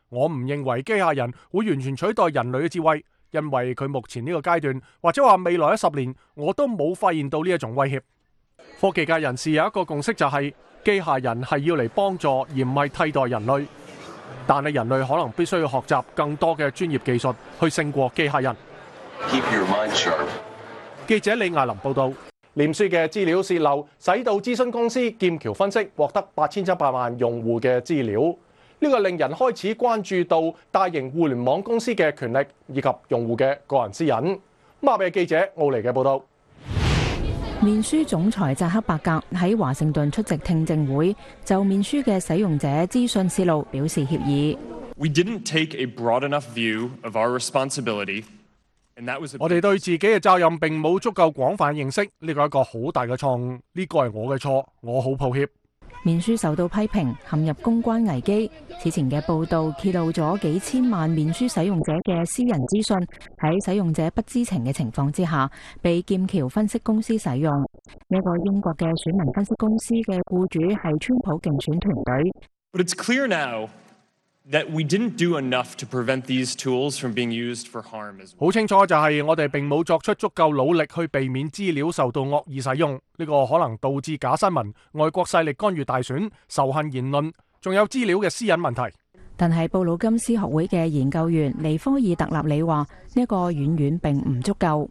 我唔認為機械人會完全取代人類嘅智慧，因為佢目前呢個階段，或者話未來一十年，我都冇發現到呢一種威脅。科技界人士有一個共識就係，機械人係要嚟幫助而唔係替代人類，但係人類可能必須要學習更多嘅專業技術去勝過機械人。
Keep your mind sharp.
記者李亞林報道，臉書嘅資料洩漏，使到諮詢公司劍橋分析獲得八千七百萬用戶嘅資料，呢個令人開始關注到大型互聯網公司嘅權力以及用戶嘅個人私隱。馬比記者奧尼嘅報道。
面書總裁扎克伯格喺華盛頓出席聽證會，就面書嘅使用者資訊洩露表示歉意。
We didn't take a broad enough view of our responsibility, and that was a...
我哋對自己嘅責任並冇足夠廣泛認識，呢個係一個好大嘅錯誤，呢個係我嘅錯，我好抱歉。
面書受到批評陷入公關危機，此前嘅報道揭露咗幾千萬面書使用者嘅私人資訊喺使用者不知情嘅情況之下，被劍橋分析公司使用。呢個英國嘅選民分析公司嘅僱主係川普競選團隊。
But it's clear now that we didn't do enough to prevent these tools from being used for harm as well.
好清楚就係我哋並冇作出足夠努力去避免資料受到惡意使用，呢個可能導致假新聞、外國勢力干預大選、仇恨言論，仲有資料嘅私隱問題。
但係布魯金斯學會嘅研究員尼科爾特納里話：呢個遠遠並唔足夠。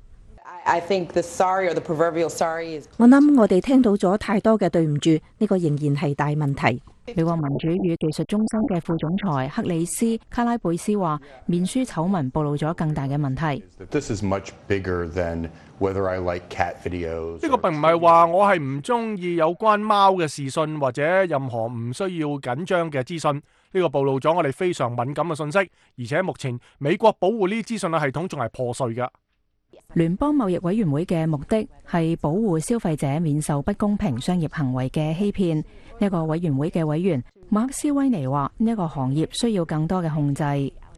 I think the sorry or the proverbial sorry is...
我諗我哋聽到咗太多嘅對唔住，呢個仍然係大問題。
美國民主與技術中心嘅副總裁克里斯卡拉貝斯話：面書醜聞暴露咗更大嘅問題。
This is much bigger than whether I like cat videos.
呢個並唔係話我係唔中意有關貓嘅視訊或者任何唔需要緊張嘅資訊。呢個暴露咗我哋非常敏感嘅信息，而且目前美國保護呢啲資訊嘅系統仲係破碎㗎。
聯邦貿易委員會嘅目的係保護消費者免受不公平商業行為嘅欺騙。呢個委員會嘅委員馬克斯威尼話：呢個行業需要更多嘅控制。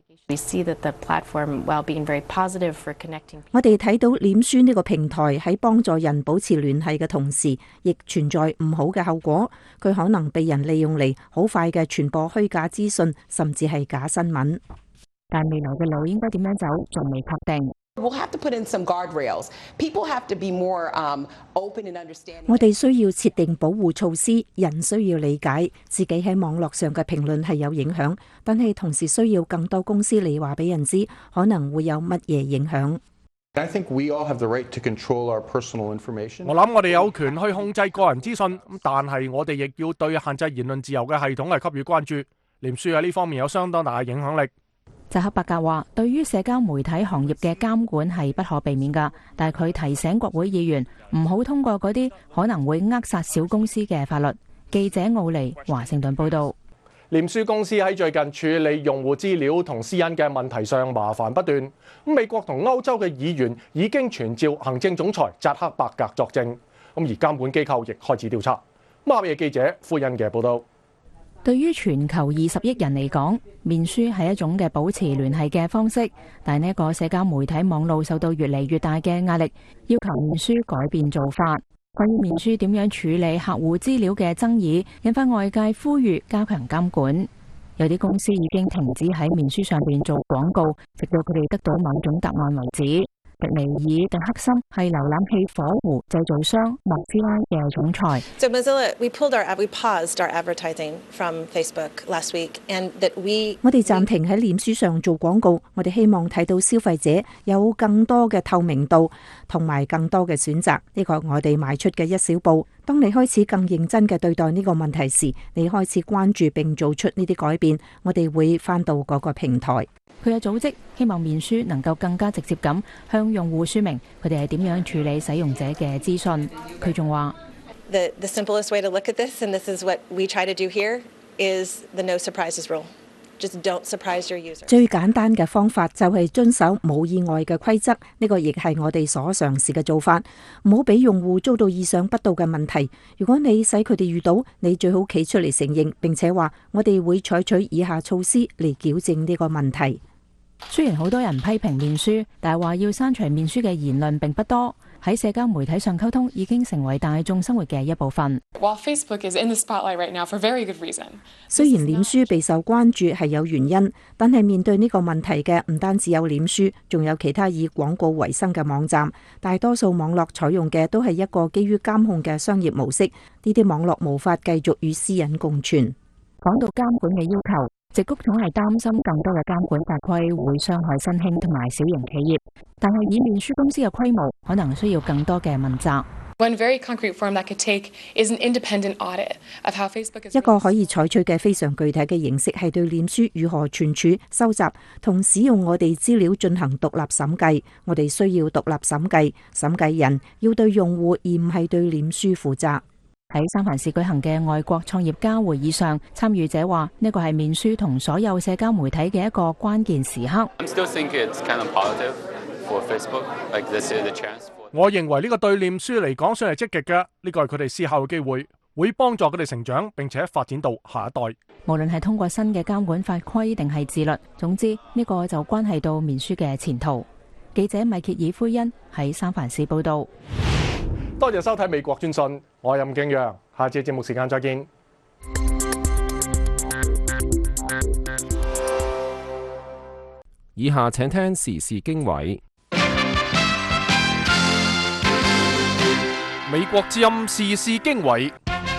我哋睇到臉書呢個平台喺幫助人保持聯繫嘅同時，亦存在唔好嘅後果。佢可能被人利用嚟好快嘅傳播虛假資訊，甚至係假新聞。
但未來嘅路應該點樣走，仲未確定。
We'll have to put in some guardrails. People have to be more um, open and understanding.
我哋需要設定保護措施，人需要理解自己喺網絡上嘅評論係有影響，但係同時需要更多公司嚟話俾人知可能會有乜嘢影響。
I think we all have the right to control our personal information.
我諗我哋有權去控制個人資訊，但係我哋亦要對限制言論自由嘅系統係給予關注。臉書喺呢方面有相當大嘅影響力。
扎克伯格話：對於社交媒體行業嘅監管係不可避免㗎，但係佢提醒國會議員唔好通過嗰啲可能會扼殺小公司嘅法律。記者奧尼華盛頓報導。
臉書公司喺最近處理用戶資料同私隱嘅問題上麻煩不斷。咁美國同歐洲嘅議員已經傳召行政總裁扎克伯格作證。咁而監管機構亦開始調查。馬野記者傅欣嘅報導。
對於全球二十億人嚟講，面書係一種嘅保持聯繫嘅方式，但係呢個社交媒體網路受到越嚟越大嘅壓力，要求面書改變做法。關於面書點樣處理客戶資料嘅爭議，引發外界呼籲加強監管。有啲公司已經停止喺面書上邊做廣告，直到佢哋得到某種答案為止。迪尼爾特克森係瀏覽器火狐製造商莫茲拉嘅總裁。
So Mozilla, we pulled our, we paused our advertising from Facebook last week, and that we
我哋暫停喺臉書上做廣告，我哋希望睇到消費者有更多嘅透明度同埋更多嘅選擇。呢個我哋邁出嘅一小步。當你開始更認真嘅對待呢個問題時，你開始關注並做出呢啲改變，我哋會返到嗰個平台。
佢嘅組織希望面書能夠更加直接咁向用戶說明佢哋係點樣處理使用者嘅資訊。佢仲話
The the simplest way to look at this, and this is what we try to do here, is the no surprises rule. Just don't surprise your user.
最簡單嘅方法就係遵守冇意外嘅規則，呢個亦係我哋所嘗試嘅做法。唔好俾用戶遭到意想不到嘅問題。如果你使佢哋遇到，你最好企出嚟承認，並且話我哋會採取以下措施嚟矯正呢個問題。
雖然好多人批評面書，但係話要刪除面書嘅言論並不多。 喺社交媒體上溝通已經成為大眾生活嘅一部分。
While Facebook is in the spotlight right now for very good reason.
雖然臉書備受關注係有原因，但係面對呢個問題嘅唔單止有臉書，仲有其他以廣告為生嘅網站。大多數網絡採用嘅都係一個基於監控嘅商業模式，呢啲網絡無法繼續與私隱共存。講到監管嘅要求，矽谷總係擔心更多嘅監管法規會傷害新興同埋小型企業，但係以面書公司嘅規模，可能需要更多嘅問責。
One very concrete form that could take is an independent audit of how Facebook is.
一個可以採取嘅非常具體嘅形式係對臉書如何存儲、收集同使用我哋資料進行獨立審計。我哋需要獨立審計，審計人要對用戶而唔係對臉書負責。喺三藩市舉行嘅外國創業家會議上，參與者話呢個係面書同所有社交媒體嘅一個關鍵時刻。
I'm still thinking it's kind of positive for Facebook, like this is the chance.
我認為呢個對臉書嚟講算係積極嘅，呢個係佢哋思考嘅機會，會幫助佢哋成長並且發展到下一代。
無論係通過新嘅監管法規定係自律，總之呢個就關係到面書嘅前途。記者米歇爾奎恩喺三藩市報導。
多謝收睇美國專訊，我係任敬揚，下次節目時間再見。
以下請聽時事經緯。
美國之音時事經緯，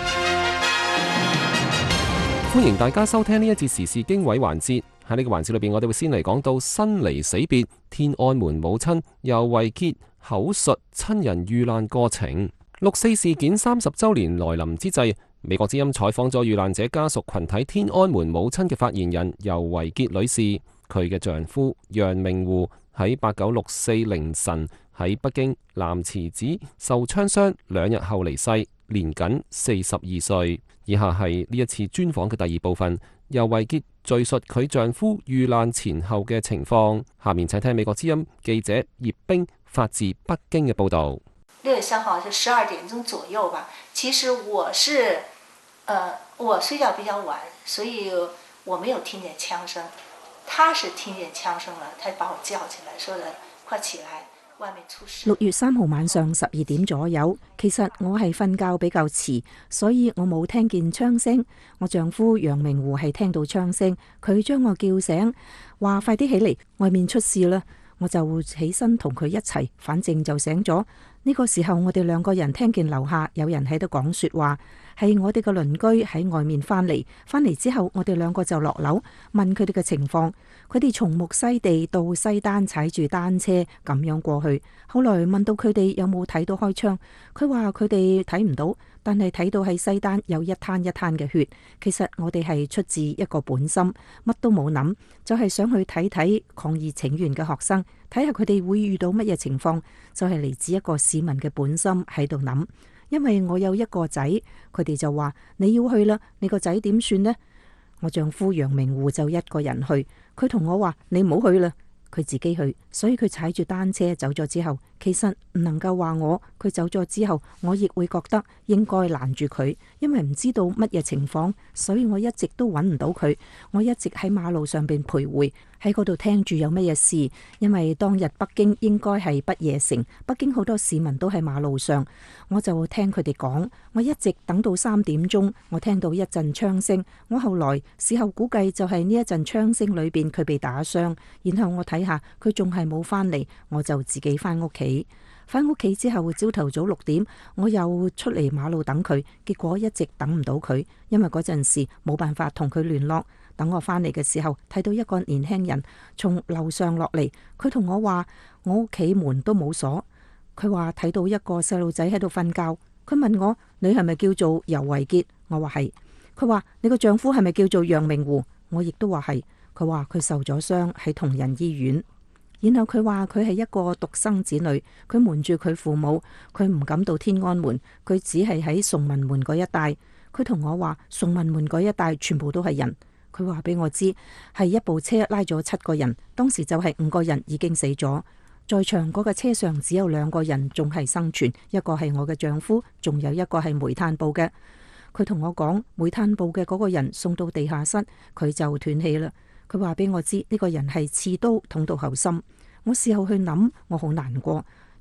歡迎大家收聽呢一節時事經緯環節。喺呢個環節裏邊，我哋會先嚟講到生離死別，天安門母親尤維潔口述親人遇難過程。六四事件三十週年來臨之際，美國之音採訪咗遇難者家屬群體天安門母親嘅發言人尤維潔女士，佢嘅丈夫楊明湖喺八九六四凌晨喺北京南慈寺受槍傷，兩日後離世，年僅四十二歲。以下係呢一次專訪嘅第二部分，尤維潔敘述佢丈夫遇難前後嘅情況。下面請聽美國之音記者葉冰發自北京嘅報道。
六月三號是十二點鐘左右吧。其實我是，呃，我睡覺比較晚，所以我沒有聽見槍聲。他是聽見槍聲了，他把我叫起來，說的快起來，外面出事。
六月三號晚上十二點左右，其實我係瞓覺比較遲，所以我冇聽見槍聲。我丈夫楊明湖係聽到槍聲，佢將我叫醒，話快啲起嚟，外面出事啦。我就起身同佢一齊，反正就醒咗。呢個時候我哋兩個人聽見樓下有人喺度講說話，係我哋嘅鄰居喺外面返嚟。返嚟之後我哋兩個就落樓問佢哋嘅情況。佢哋從木樨地到西單踩住單車咁樣過去。後來問到佢哋有冇睇到開槍，佢話佢哋睇唔到，但係睇到喺西單有一灘一灘嘅血。其實我哋係出自一個本心，乜都冇諗，就係想去睇睇抗議請願嘅學生，睇下佢哋會遇到乜嘢情況，就係嚟自一個市民嘅本心喺度諗。因為我有一個仔，佢哋就話你要去啦，你個仔點算呢？我丈夫楊明湖就一個人去，佢同我話你唔好去啦，佢自己去，所以佢踩住單車走咗之後，其實唔能夠話我，佢走咗之後，我亦會覺得應該攔住佢，因為唔知道乜嘢情況，所以我一直都揾唔到佢，我一直喺馬路上邊徘徊，喺嗰度聽住有乜嘢事，因為當日北京應該係不夜城，北京好多市民都喺馬路上，我就聽佢哋講，我一直等到三點鐘，我聽到一陣槍聲，我後來事後估計就係呢一陣槍聲裏邊佢被打傷，然後我睇下佢仲係冇返嚟，我就自己返屋企。返屋企之後，朝頭早六點，我又出嚟馬路等佢，結果一直等唔到佢，因為嗰陣時冇辦法同佢聯絡。等我返嚟嘅時候，睇到一個年輕人從樓上落嚟，佢同我話我屋企門都冇鎖，佢話睇到一個細路仔喺度瞓覺，佢問我你係咪叫做尤維潔？我話係。佢話你個丈夫係咪叫做楊明湖？我亦都話係。佢話佢受咗傷喺同仁醫院。然後佢話佢係一個獨生子女，佢瞞住佢父母，佢唔敢到天安門，佢只係喺崇文門嗰一帶。佢同我話崇文門嗰一帶全部都係人。佢話俾我知係一部車拉咗七個人，當時就係五個人已經死咗，在場嗰個車上只有兩個人仲係生存，一個係我嘅丈夫，仲有一個係煤炭部嘅。佢同我講煤炭部嘅嗰個人送到地下室，佢就斷氣啦。佢話俾我知呢個人係刺刀捅到後心。我事後去諗，我好難過，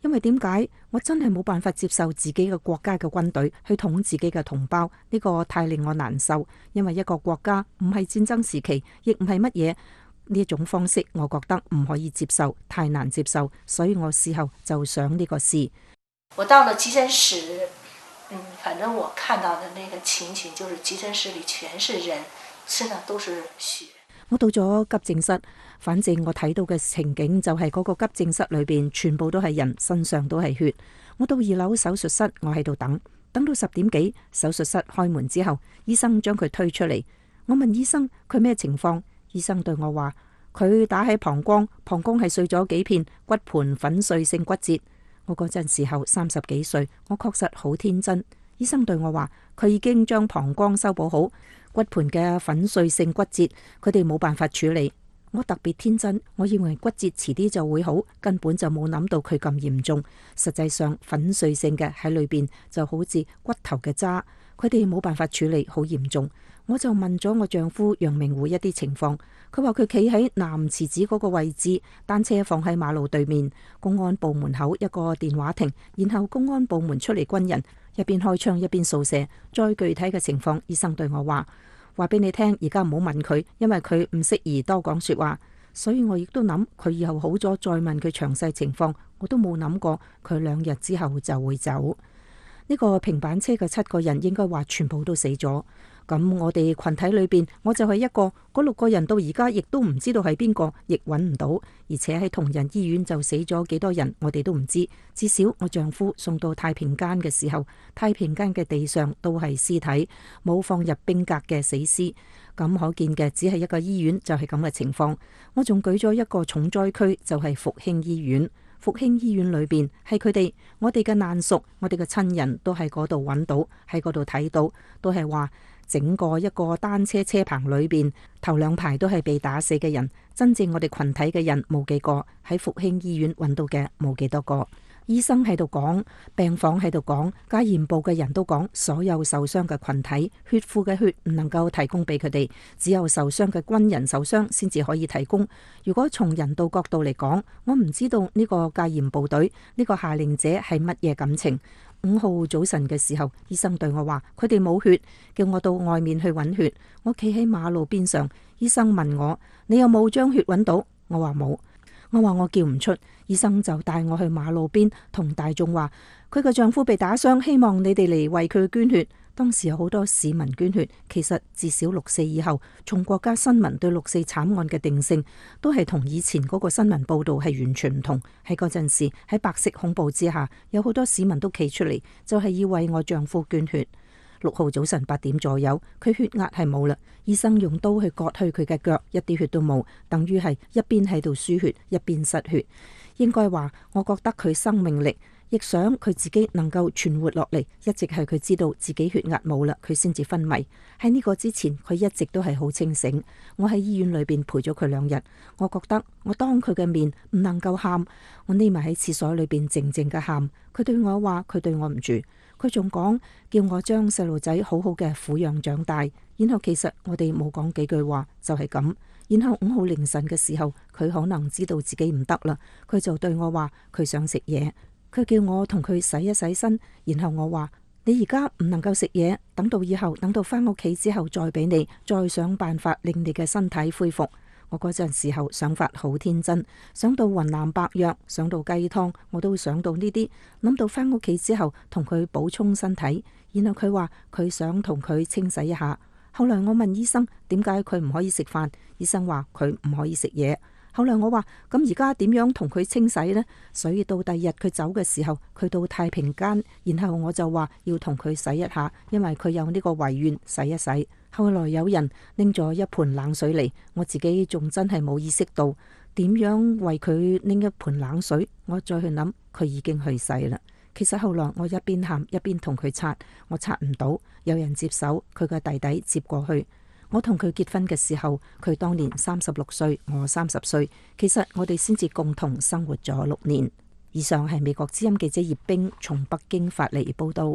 因為點解？我真係冇辦法接受自己嘅國家嘅軍隊去統自己嘅同胞，呢個太令我難受。因為一個國家唔係戰爭時期，亦唔係乜嘢，呢種方式，我覺得唔可以接受，太難接受，所以我事後就想呢個事。
我到了急診室，嗯，反正我看到的那個情形就是急診室裏全是人，身上都是血。
我到咗急症室，反正我睇到嘅情景就係嗰個急症室裏邊全部都係人，身上都係血。我到二樓手術室，我喺度等，等到十點幾，手術室開門之後，醫生將佢推出嚟。我問醫生佢咩情況，醫生對我話佢打喺膀胱，膀胱係碎咗幾片，骨盆粉碎性骨折。我嗰陣時候三十幾歲，我確實好天真。醫生對我話佢已經將膀胱修補好，骨盆嘅粉碎性骨折，佢哋冇辦法處理。我特別天真，我認為骨折遲啲就會好，根本就冇諗到佢咁嚴重。實際上粉碎性嘅喺裏邊就好似骨頭嘅渣，佢哋冇辦法處理，好嚴重。我就問咗我丈夫楊明湖一啲情況，佢話佢企喺南池子嗰個位置，單車放喺馬路對面，公安部門口一個電話亭，然後公安部門出嚟軍人，一邊開槍一邊掃射。再具體嘅情況，醫生對我話話俾你聽，而家唔好問佢，因為佢唔適宜多講說話。所以我亦都諗佢以後好咗再問佢詳細情況，我都冇諗過佢兩日之後就會走。呢個平板車嘅七個人應該話全部都死咗。咁我哋群體裏邊，我就係一個，嗰六個人到而家亦都唔知道係邊個，亦揾唔到。而且喺同仁醫院就死咗幾多人，我哋都唔知。至少我丈夫送到太平間嘅時候，太平間嘅地上都係屍體，冇放入冰格嘅死屍。咁可見嘅只係一個醫院就係咁嘅情況。我仲舉咗一個重災區，就係復興醫院。復興醫院裏邊係佢哋，我哋嘅難屬，我哋嘅親人都喺嗰度揾到，喺嗰度睇到，都係話整個一個單車車棚裏邊頭兩排都係被打死嘅人，真正我哋群體嘅人冇幾個，喺復興醫院揾到嘅冇幾多個。醫生喺度講，病房喺度講，家驗部嘅人都講，所有受傷嘅群體血庫嘅血唔能夠提供俾佢哋，只有受傷嘅軍人受傷先至可以提供。如果從人道角度嚟講，我唔知道呢個家驗部隊呢個下令者係乜嘢感情。五號早晨嘅時候，醫生對我話佢哋冇血，叫我到外面去揾血。我企喺馬路邊上，醫生問我你有冇將血揾到？我話冇。我話我叫唔出，醫生就帶我去馬路邊同大眾話佢個丈夫被打傷，希望你哋嚟為佢捐血。當時有好多市民捐血，其實至少六四以後，從國家新聞對六四慘案嘅定性都係同以前嗰個新聞報道係完全唔同。喺嗰陣時，喺白色恐怖之下，有好多市民都企出嚟，就係要為我丈夫捐血。六號早晨八點左右，佢血壓係冇啦，醫生用刀去割去佢嘅腳，一啲血都冇，等於係一邊喺度輸血，一邊失血。應該話，我覺得佢生命力，亦想佢自己能夠存活落嚟，一直係佢知道自己血壓冇啦，佢先至昏迷。喺呢個之前，佢一直都係好清醒。我喺醫院裏邊陪咗佢兩日，我覺得我當佢嘅面唔能夠喊，我匿埋喺廁所裏邊靜靜嘅喊。佢對我話佢對我唔住。佢仲講叫我將細路仔好好嘅撫養長大，然後其實我哋冇講幾句話就係咁。然後五號凌晨嘅時候，佢可能知道自己唔得啦，佢就對我話佢想食嘢，佢叫我同佢洗一洗身。然後我話你而家唔能夠食嘢，等到以後等到翻屋企之後再俾你，再想辦法令你嘅身體恢復。我嗰陣時候想法好天真，想到雲南白藥，想到雞湯，我都想到呢啲。諗到翻屋企之後同佢補充身體，然後佢話佢想同佢清洗一下。後來我問醫生點解佢唔可以食飯，醫生話佢唔可以食嘢。後來我話咁而家點樣同佢清洗呢？所以到第二日佢走嘅時候，佢到太平間，然後我就話要同佢洗一下，因為佢有呢個遺願，洗一洗。後來有人拎咗一盆冷水嚟，我自己仲真係冇意識到點樣為佢拎一盆冷水。我再去諗，佢已經去世啦。其實後來我一邊喊一邊同佢擦，我擦唔到，有人接手，佢嘅弟弟接過去。我同佢結婚嘅時候，佢當年三十六歲，我三十歲。其實我哋先至共同生活咗六年。以上係美國之音記者葉冰從北京發嚟報道。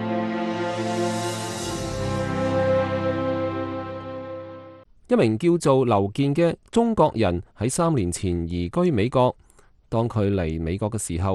一名叫做劉健嘅中國人喺三年前移居美國。當佢嚟美國嘅時候，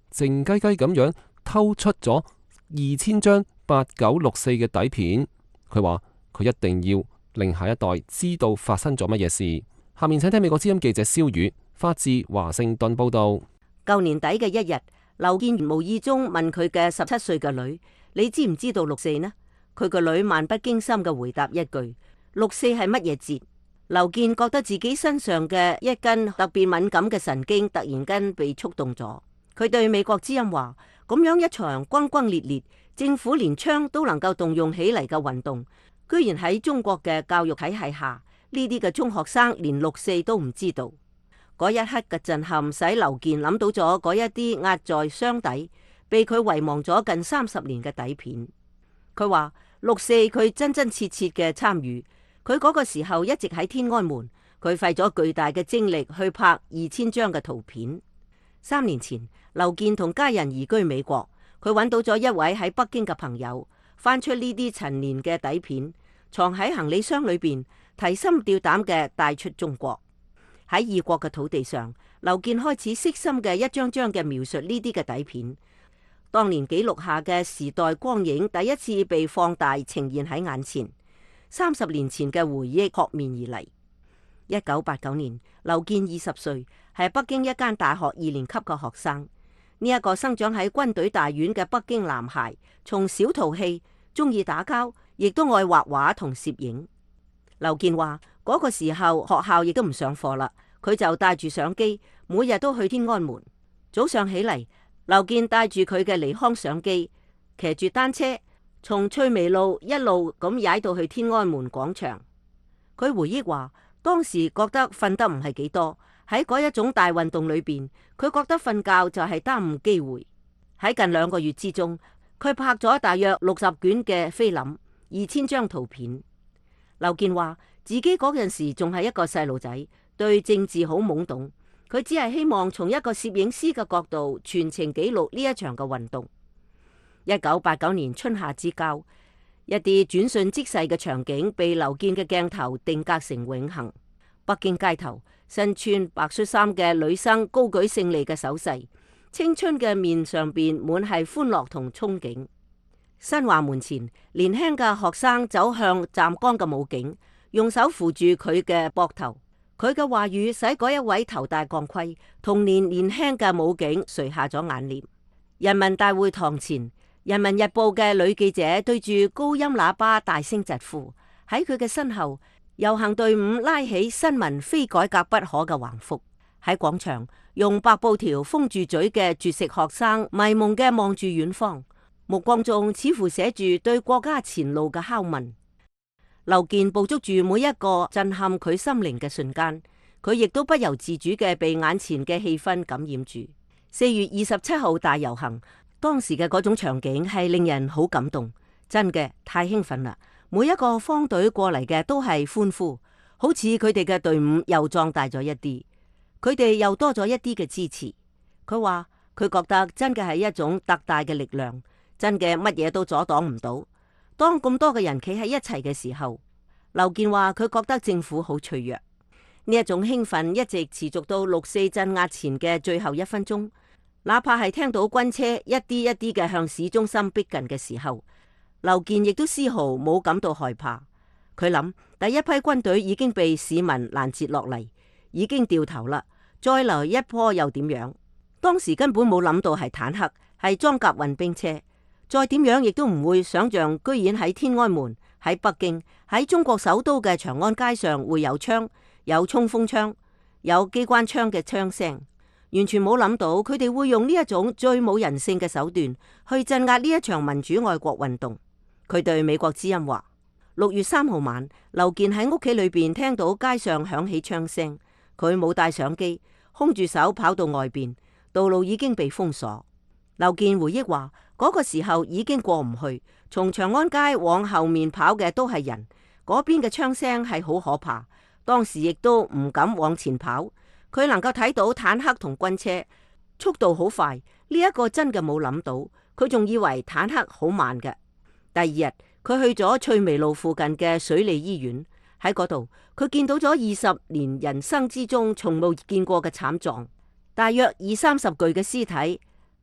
靜雞雞咁樣偷出咗二千張八九六四嘅底片。佢話佢一定要令下一代知道發生咗乜嘢事。下面請聽美國之音記者蕭宇發自華盛頓報道。
舊年底嘅一日，劉健無意中問佢嘅十七歲嘅女：你知唔知道六四呢？佢個女漫不經心嘅回答一句：六四係乜嘢節？劉健覺得自己身上嘅一根特別敏感嘅神經突然間被觸動咗。佢對美國之音話：咁樣一場轟轟烈烈，政府連槍都能夠動用起嚟嘅運動，居然喺中國嘅教育體系下，呢啲嘅中學生連六四都唔知道。嗰一刻嘅震撼使劉健諗到咗嗰一啲壓在箱底，被佢遺忘咗近三十年嘅底片。佢話六四佢真真切切嘅參與，佢嗰個時候一直喺天安門，佢費咗巨大嘅精力去拍二千張嘅圖片。三年前，劉健同家人移居美國，佢揾到咗一位喺北京嘅朋友，翻出呢啲陳年嘅底片，藏喺行李箱裏邊，提心吊膽嘅帶出中國。喺異國嘅土地上，劉健開始悉心嘅一張張嘅描述呢啲嘅底片。當年記錄下嘅時代光影第一次被放大呈現喺眼前，三十年前嘅回憶撲面而嚟。一九八九年，劉健二十歲，係北京一間大學二年級嘅學生。呢、這、一個生長喺軍隊大院嘅北京男孩，從小淘氣，中意打交，亦都愛畫畫同攝影。劉健話嗰、那個時候學校亦都唔上課啦，佢就帶住相機，每日都去天安門。早上起嚟，劉健帶住佢嘅尼康相機，騎住單車從翠微路一路咁踩到去天安門廣場。佢回憶話，當時覺得瞓得唔係幾多，喺嗰一種大運動裏邊，佢覺得瞓覺就係耽誤機會。喺近兩個月之中，佢拍咗大約六十卷嘅菲林，二千張圖片。劉健話自己嗰陣時仲係一個細路仔，對政治好懵懂，佢只係希望從一個攝影師嘅角度全程記錄呢一場嘅運動。一九八九年春夏之交，一啲轉瞬即逝嘅場景被劉健嘅鏡頭定格成永恆。北京街頭，身穿白恤衫嘅女生高舉勝利嘅手勢，青春嘅面上邊滿係歡樂同憧憬。新華門前，年輕嘅學生走向站崗嘅武警，用手扶住佢嘅膊頭。佢嘅話語使嗰一位頭戴鋼盔、童年年輕嘅武警垂下咗眼簾。人民大會堂前，人民日報嘅女記者對住高音喇叭大聲疾呼。喺佢嘅身後，遊行隊伍拉起新聞非改革不可嘅橫幅。喺廣場，用白布條封住嘴嘅絕食學生迷蒙嘅望住遠方，目光中似乎寫住對國家前路嘅拷問。劉健捕捉住每一個震撼佢心靈嘅瞬間，佢亦都不由自主嘅被眼前嘅氣氛感染住。四月二十七號大遊行，當時嘅嗰種場景係令人好感動，真嘅太興奮啦！每一個方隊過嚟嘅都係歡呼，好似佢哋嘅隊伍又壯大咗一啲，佢哋又多咗一啲嘅支持。佢話佢覺得真嘅係一種特大嘅力量，真嘅乜嘢都阻擋唔到。當咁多嘅人企喺一齊嘅時候，劉健話佢覺得政府好脆弱。呢一種興奮一直持續到六四鎮壓前嘅最後一分鐘，哪怕係聽到軍車一啲一啲嘅向市中心逼近嘅時候，劉健亦都絲毫冇感到害怕。佢諗第一批軍隊已經被市民攔截落嚟，已經掉頭啦，再來一波又點樣？當時根本冇諗到係坦克，係裝甲運兵車。再點樣亦都唔會想象，居然喺天安門、喺北京、喺中國首都嘅長安街上會有槍、有衝鋒槍、有機關槍嘅槍聲，完全冇諗到佢哋會用呢一種最冇人性嘅手段去鎮壓呢一場民主愛國運動。佢對美國之音話：六月三號晚，劉健喺屋企裏邊聽到街上響起槍聲，佢冇帶相機，空住手跑到外邊，道路已經被封鎖。劉健回憶話：嗰個時候已經過唔去，從長安街往後面跑嘅都係人，嗰邊嘅槍聲係好可怕。當時亦都唔敢往前跑，佢能夠睇到坦克同軍車，速度好快。呢一個真嘅冇諗到，佢仲以為坦克好慢嘅。第二日，佢去咗翠微路附近嘅水利醫院，喺嗰度佢見到咗二十年人生之中從冇見過嘅慘狀，大約二三十具嘅屍體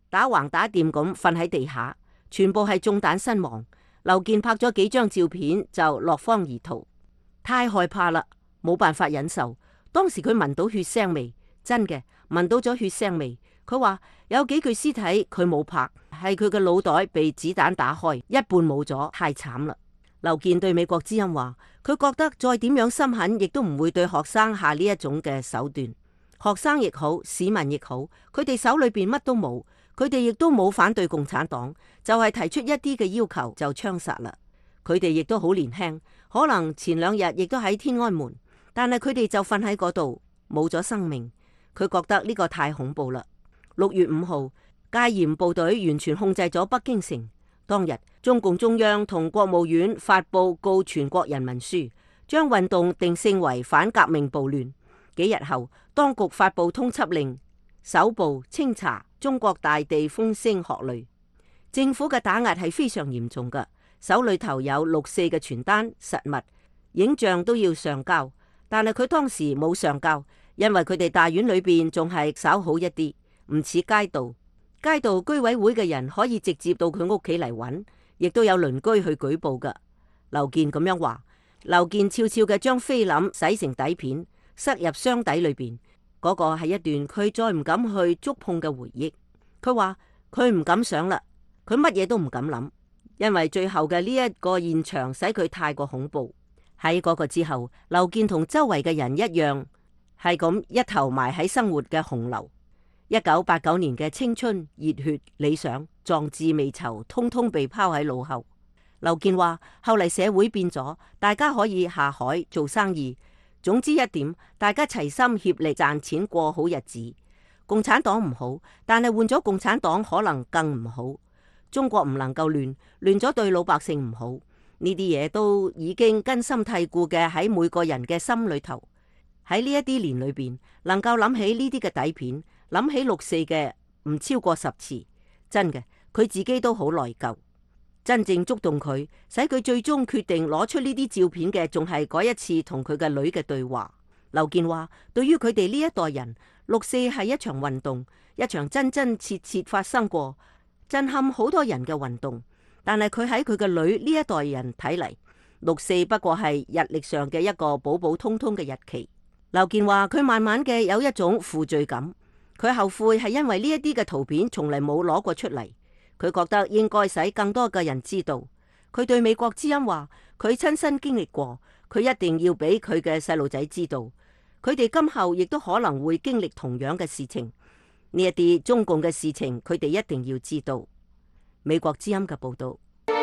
打橫打掂咁瞓喺地下，全部係中彈身亡。劉健拍咗幾張照片就落荒而逃，太害怕啦，冇辦法忍受。當時佢聞到血腥味，真嘅聞到咗血腥味。佢話有幾具屍體佢冇拍，係佢嘅腦袋被子彈打開，一半冇咗，太慘啦。劉健對美國之音話，佢覺得再點樣心狠，亦都唔會對學生下呢一種嘅手段。學生亦好，市民亦好，佢哋手裏邊乜都冇。佢哋亦都冇反對共產黨，就係提出一啲嘅要求就槍殺啦。佢哋亦都好年輕，可能前兩日亦都喺天安門，但係佢哋就瞓喺嗰度，冇咗生命。佢覺得呢個太恐怖啦。六月五號，戒嚴部隊完全控制咗北京城。當日，中共中央同國務院發布告全國人民書，將運動定性為反革命暴亂。幾日後，當局發布通緝令，搜捕清查中國大地風聲鶴唳。政府嘅打壓係非常嚴重㗎，手裏頭有六四嘅傳單實物，影像都要上交，但係佢當時冇上交，因為佢哋大院裏邊仲係稍好一啲，唔似街道。街道居委會嘅人可以直接到佢屋企嚟揾，亦都有鄰居去舉報㗎。劉健咁樣話，劉健悄悄嘅將菲林洗成底片，塞入箱底裏邊。嗰個係一段佢再唔敢去觸碰嘅回憶。佢話佢唔敢想啦，佢乜嘢都唔敢諗，因為最後嘅呢一個現場使佢太過恐怖。喺嗰個之後，劉健同周圍嘅人一樣，係咁一頭埋喺生活嘅洪流。一九八九年嘅青春、熱血、理想、壯志未酬，通通被拋喺腦後。劉健話後嚟社會變咗，大家可以下海做生意。總之一點，大家齊心協力賺錢過好日子。共產黨唔好，但係換咗共產黨可能更唔好。中國唔能夠亂，亂咗對老百姓唔好。呢啲嘢都已經根深蒂固嘅喺每個人嘅心裏頭。喺呢一啲年裏邊，能夠諗起呢啲嘅底片，諗起六四嘅唔超過十次，真嘅，佢自己都好內疚。真正觸動佢，使佢最終決定攞出呢啲照片嘅，仲係嗰一次同佢嘅女嘅對話。劉健話，對於佢哋呢一代人，六四係一場運動，一場真真切切發生過、震撼好多人嘅運動。但係佢喺佢嘅女呢一代人睇嚟，六四不過係日曆上嘅一個普普通通嘅日期。劉健話，佢慢慢嘅有一種負罪感，佢後悔係因為呢一啲嘅圖片從嚟冇攞過出嚟。佢覺得應該使更多嘅人知道。佢對美國之音話，佢親身經歷過，佢一定要俾佢嘅細路仔知道，佢哋今後亦都可能會經歷同樣嘅事情。呢一啲中共嘅事情，佢哋一定要知道。美國之音嘅報道。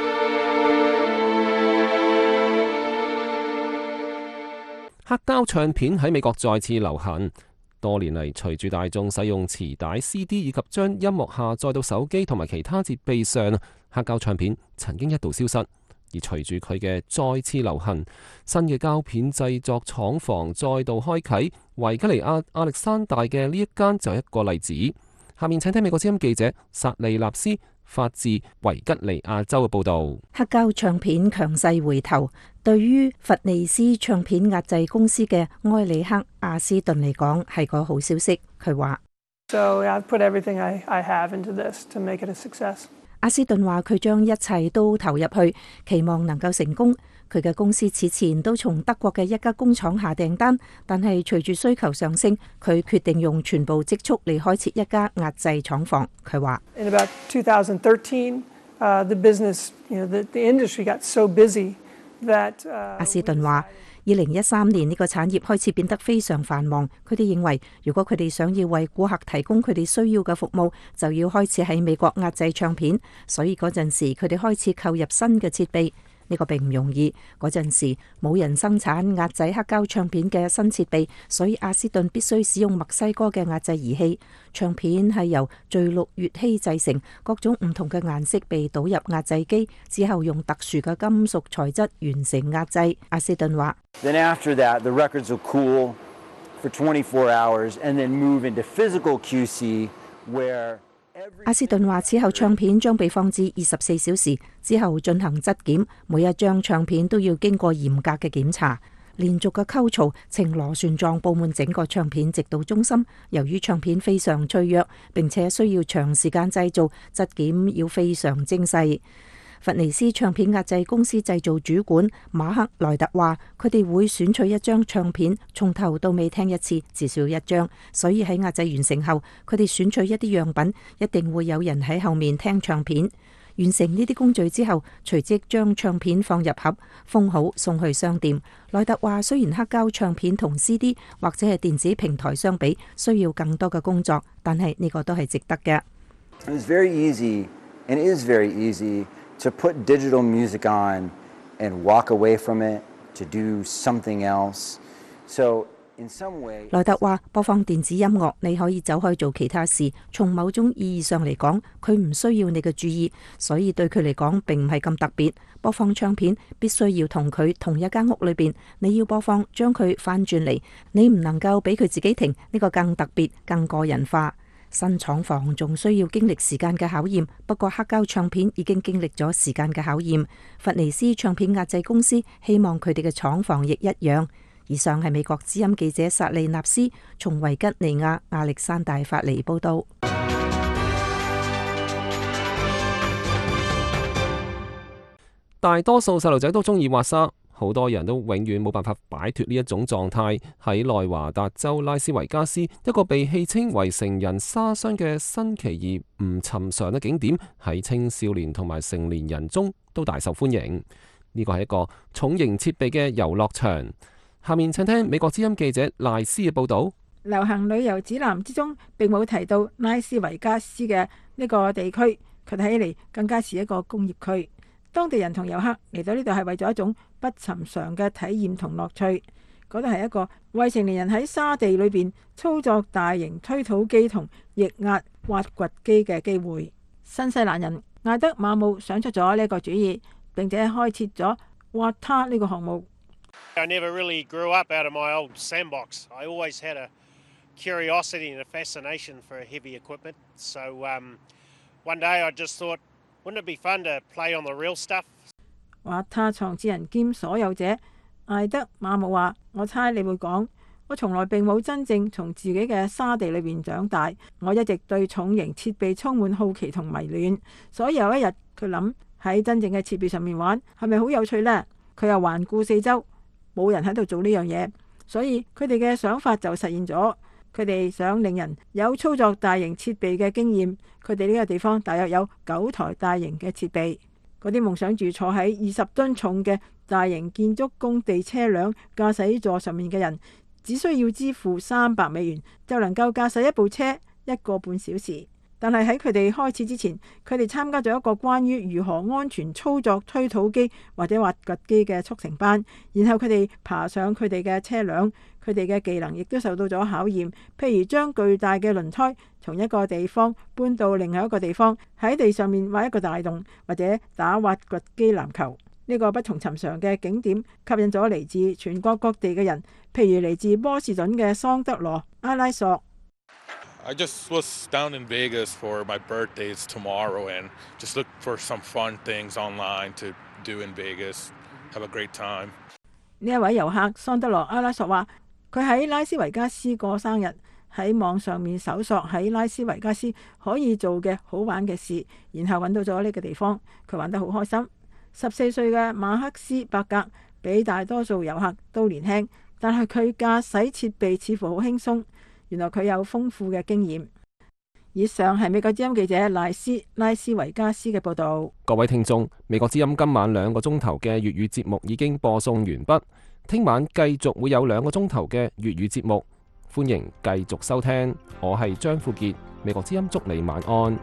黑膠唱片喺美國再次流行。多年嚟，隨住大眾使用磁帶、C D 以及將音樂下載到手機同埋其他設備上，黑膠唱片曾經一度消失。而隨住佢嘅再次流行，新嘅膠片製作廠房再度開啟。維吉尼亞亞歷山大嘅呢一間就係一個例子。下面請聽美國之音記者薩利納斯發自維吉尼亞州嘅報導。
黑膠唱片強勢回頭，對於弗尼斯唱片壓製公司嘅埃里克·阿斯頓嚟講係個好消息。佢話
：So I've put everything I I have into this to make it a success.
阿斯頓話佢將一切都投入去，期望能夠成功。佢嘅公司此前都從德國嘅一家工廠下訂單，但係隨住需求上升，佢決定用全部積蓄嚟開設一家壓製廠房。佢話
：In about twenty thirteen, uh, the business, you know, the the industry got so busy that.
阿斯頓話：二零一三年呢個產業開始變得非常繁忙。佢哋認為，如果佢哋想要為顧客提供佢哋需要嘅服務，就要開始喺美國壓製唱片。所以嗰陣時，佢哋開始購入新嘅設備。呢個並唔容易。嗰陣時冇人生產壓製黑膠唱片嘅新設備，所以阿斯頓必須使用墨西哥嘅壓製儀器。唱片係由聚氯乙烯製成，各種唔同嘅顏色被倒入壓製機之後，用特殊嘅金屬材質完成壓製。阿斯頓話
：Then after that, the records will cool for twenty-four hours, and then move into physical Q C, where
阿斯頓話：此後唱片將被放置二十四小時，之後進行質檢，每一張唱片都要經過嚴格嘅檢查。 連續嘅溝槽呈螺旋狀佈滿整個唱片，直到中心。由於唱片非常脆弱，並且需要長時間製造，質檢要非常精細。佛尼斯唱片壓製公司製造主管馬克萊特話，佢哋會選取一張唱片，從頭到尾聽一次，至少一張。所以喺壓製完成後，佢哋選取一啲樣品，一定會有人喺後面聽唱片。完成呢啲工序之後，隨即將唱片放入盒，封好，送去商店。萊特話，雖然黑膠唱片同 C D 或者係電子平台相比，需要更多嘅工作，但係呢個都係值得嘅。
It was very easy and is very easy to put digital music on and walk away from it to do something else. So in some way， 萊特話播放電子音樂，你可以走開做其他事。從某種意義上嚟講，佢唔需要你嘅注意，所以對佢嚟講並唔係咁特別。播放唱片必須要同佢同一間屋裏邊，你要播放，將佢翻轉嚟，你唔能夠俾佢自己停，呢個更特別、更個人化。新廠房仲需要經歷時間嘅考驗，不過黑膠唱片已經經歷咗時間嘅考驗。佛尼斯唱片壓製公司希望佢哋嘅廠房亦一樣。以上係美國之音記者薩利納斯從維吉尼亞亞歷山大發嚟報道。
大多數細路仔都中意滑沙，好多人都永遠冇辦法擺脫呢一種狀態。喺內華達州拉斯維加斯，一個被戲稱為成人沙箱嘅新奇而唔尋常嘅景點，喺青少年同埋成年人中都大受歡迎。呢個係一個重型設備嘅遊樂場。下面請聽美國之音記者賴斯嘅報導。
流行旅遊指南之中並冇提到拉斯維加斯嘅呢個地區，佢睇起嚟更加似一個工業區。當地人同遊客嚟到呢度係為咗一種不尋常嘅體驗同樂趣。嗰度係一個為成年人喺沙地裏邊操作大型推土機同液壓挖掘機嘅機會。新西蘭人艾德馬姆想出咗呢個主意，並且開設咗挖他呢個項目。
I never really grew up out of my old sandbox. I always had a curiosity and a fascination for heavy equipment. So um, one day I just thought, wouldn't it be fun to play on the real stuff?
挖他創始人兼所有者艾德馬姆話：我猜你會講，我從來並冇真正從自己嘅沙地裏邊長大，我一直對重型設備充滿好奇同迷戀。所以有一日佢諗喺真正嘅設備上面玩，係咪好有趣呢？佢又環顧四周。冇人喺度做呢樣嘢，所以佢哋嘅想法就實現咗。佢哋想令人有操作大型設備嘅經驗。佢哋呢個地方大約有九台大型嘅設備。嗰啲夢想住坐喺二十噸重嘅大型建築工地車輛駕駛座上面嘅人，只需要支付三百美元，就能夠駕駛一部車一個半小時。但係喺佢哋開始之前，佢哋參加咗一個關於如何安全操作推土機或者挖掘機嘅速成班，然後佢哋爬上佢哋嘅車輛，佢哋嘅技能亦都受到咗考驗，譬如將巨大嘅輪胎從一個地方搬到另外一個地方，喺地上面挖一個大洞，或者打挖掘機籃球。呢個不同尋常嘅景點吸引咗嚟自全國各地嘅人，譬如嚟自波士頓嘅桑德羅阿拉索。
I just was down in Vegas for my birthday. It's tomorrow, and just look for some fun things online to do in Vegas. Have a great time.
呢一位遊客桑德羅阿拉索話：佢喺拉斯維加斯過生日，喺網上面搜索喺拉斯維加斯可以做嘅好玩嘅事，然後揾到咗呢個地方，佢玩得好開心。十四歲嘅馬克斯伯格比大多數遊客都年輕，但係佢駕駛設備似乎好輕鬆。原來佢有豐富嘅經驗。以上係美國之音記者賴斯拉斯維加斯嘅報道。
各位聽眾，美國之音今晚兩個鐘頭嘅粵語節目已經播送完畢，聽晚繼續會有兩個鐘頭嘅粵語節目，歡迎繼續收聽。我係張富傑，美國之音祝你晚安。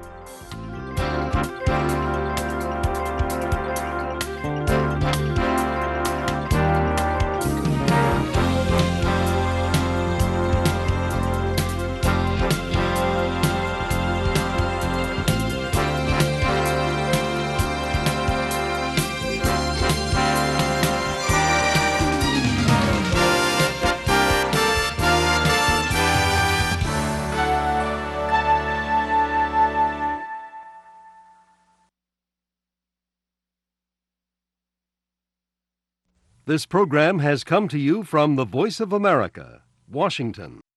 This program has come to you from the Voice of America, Washington.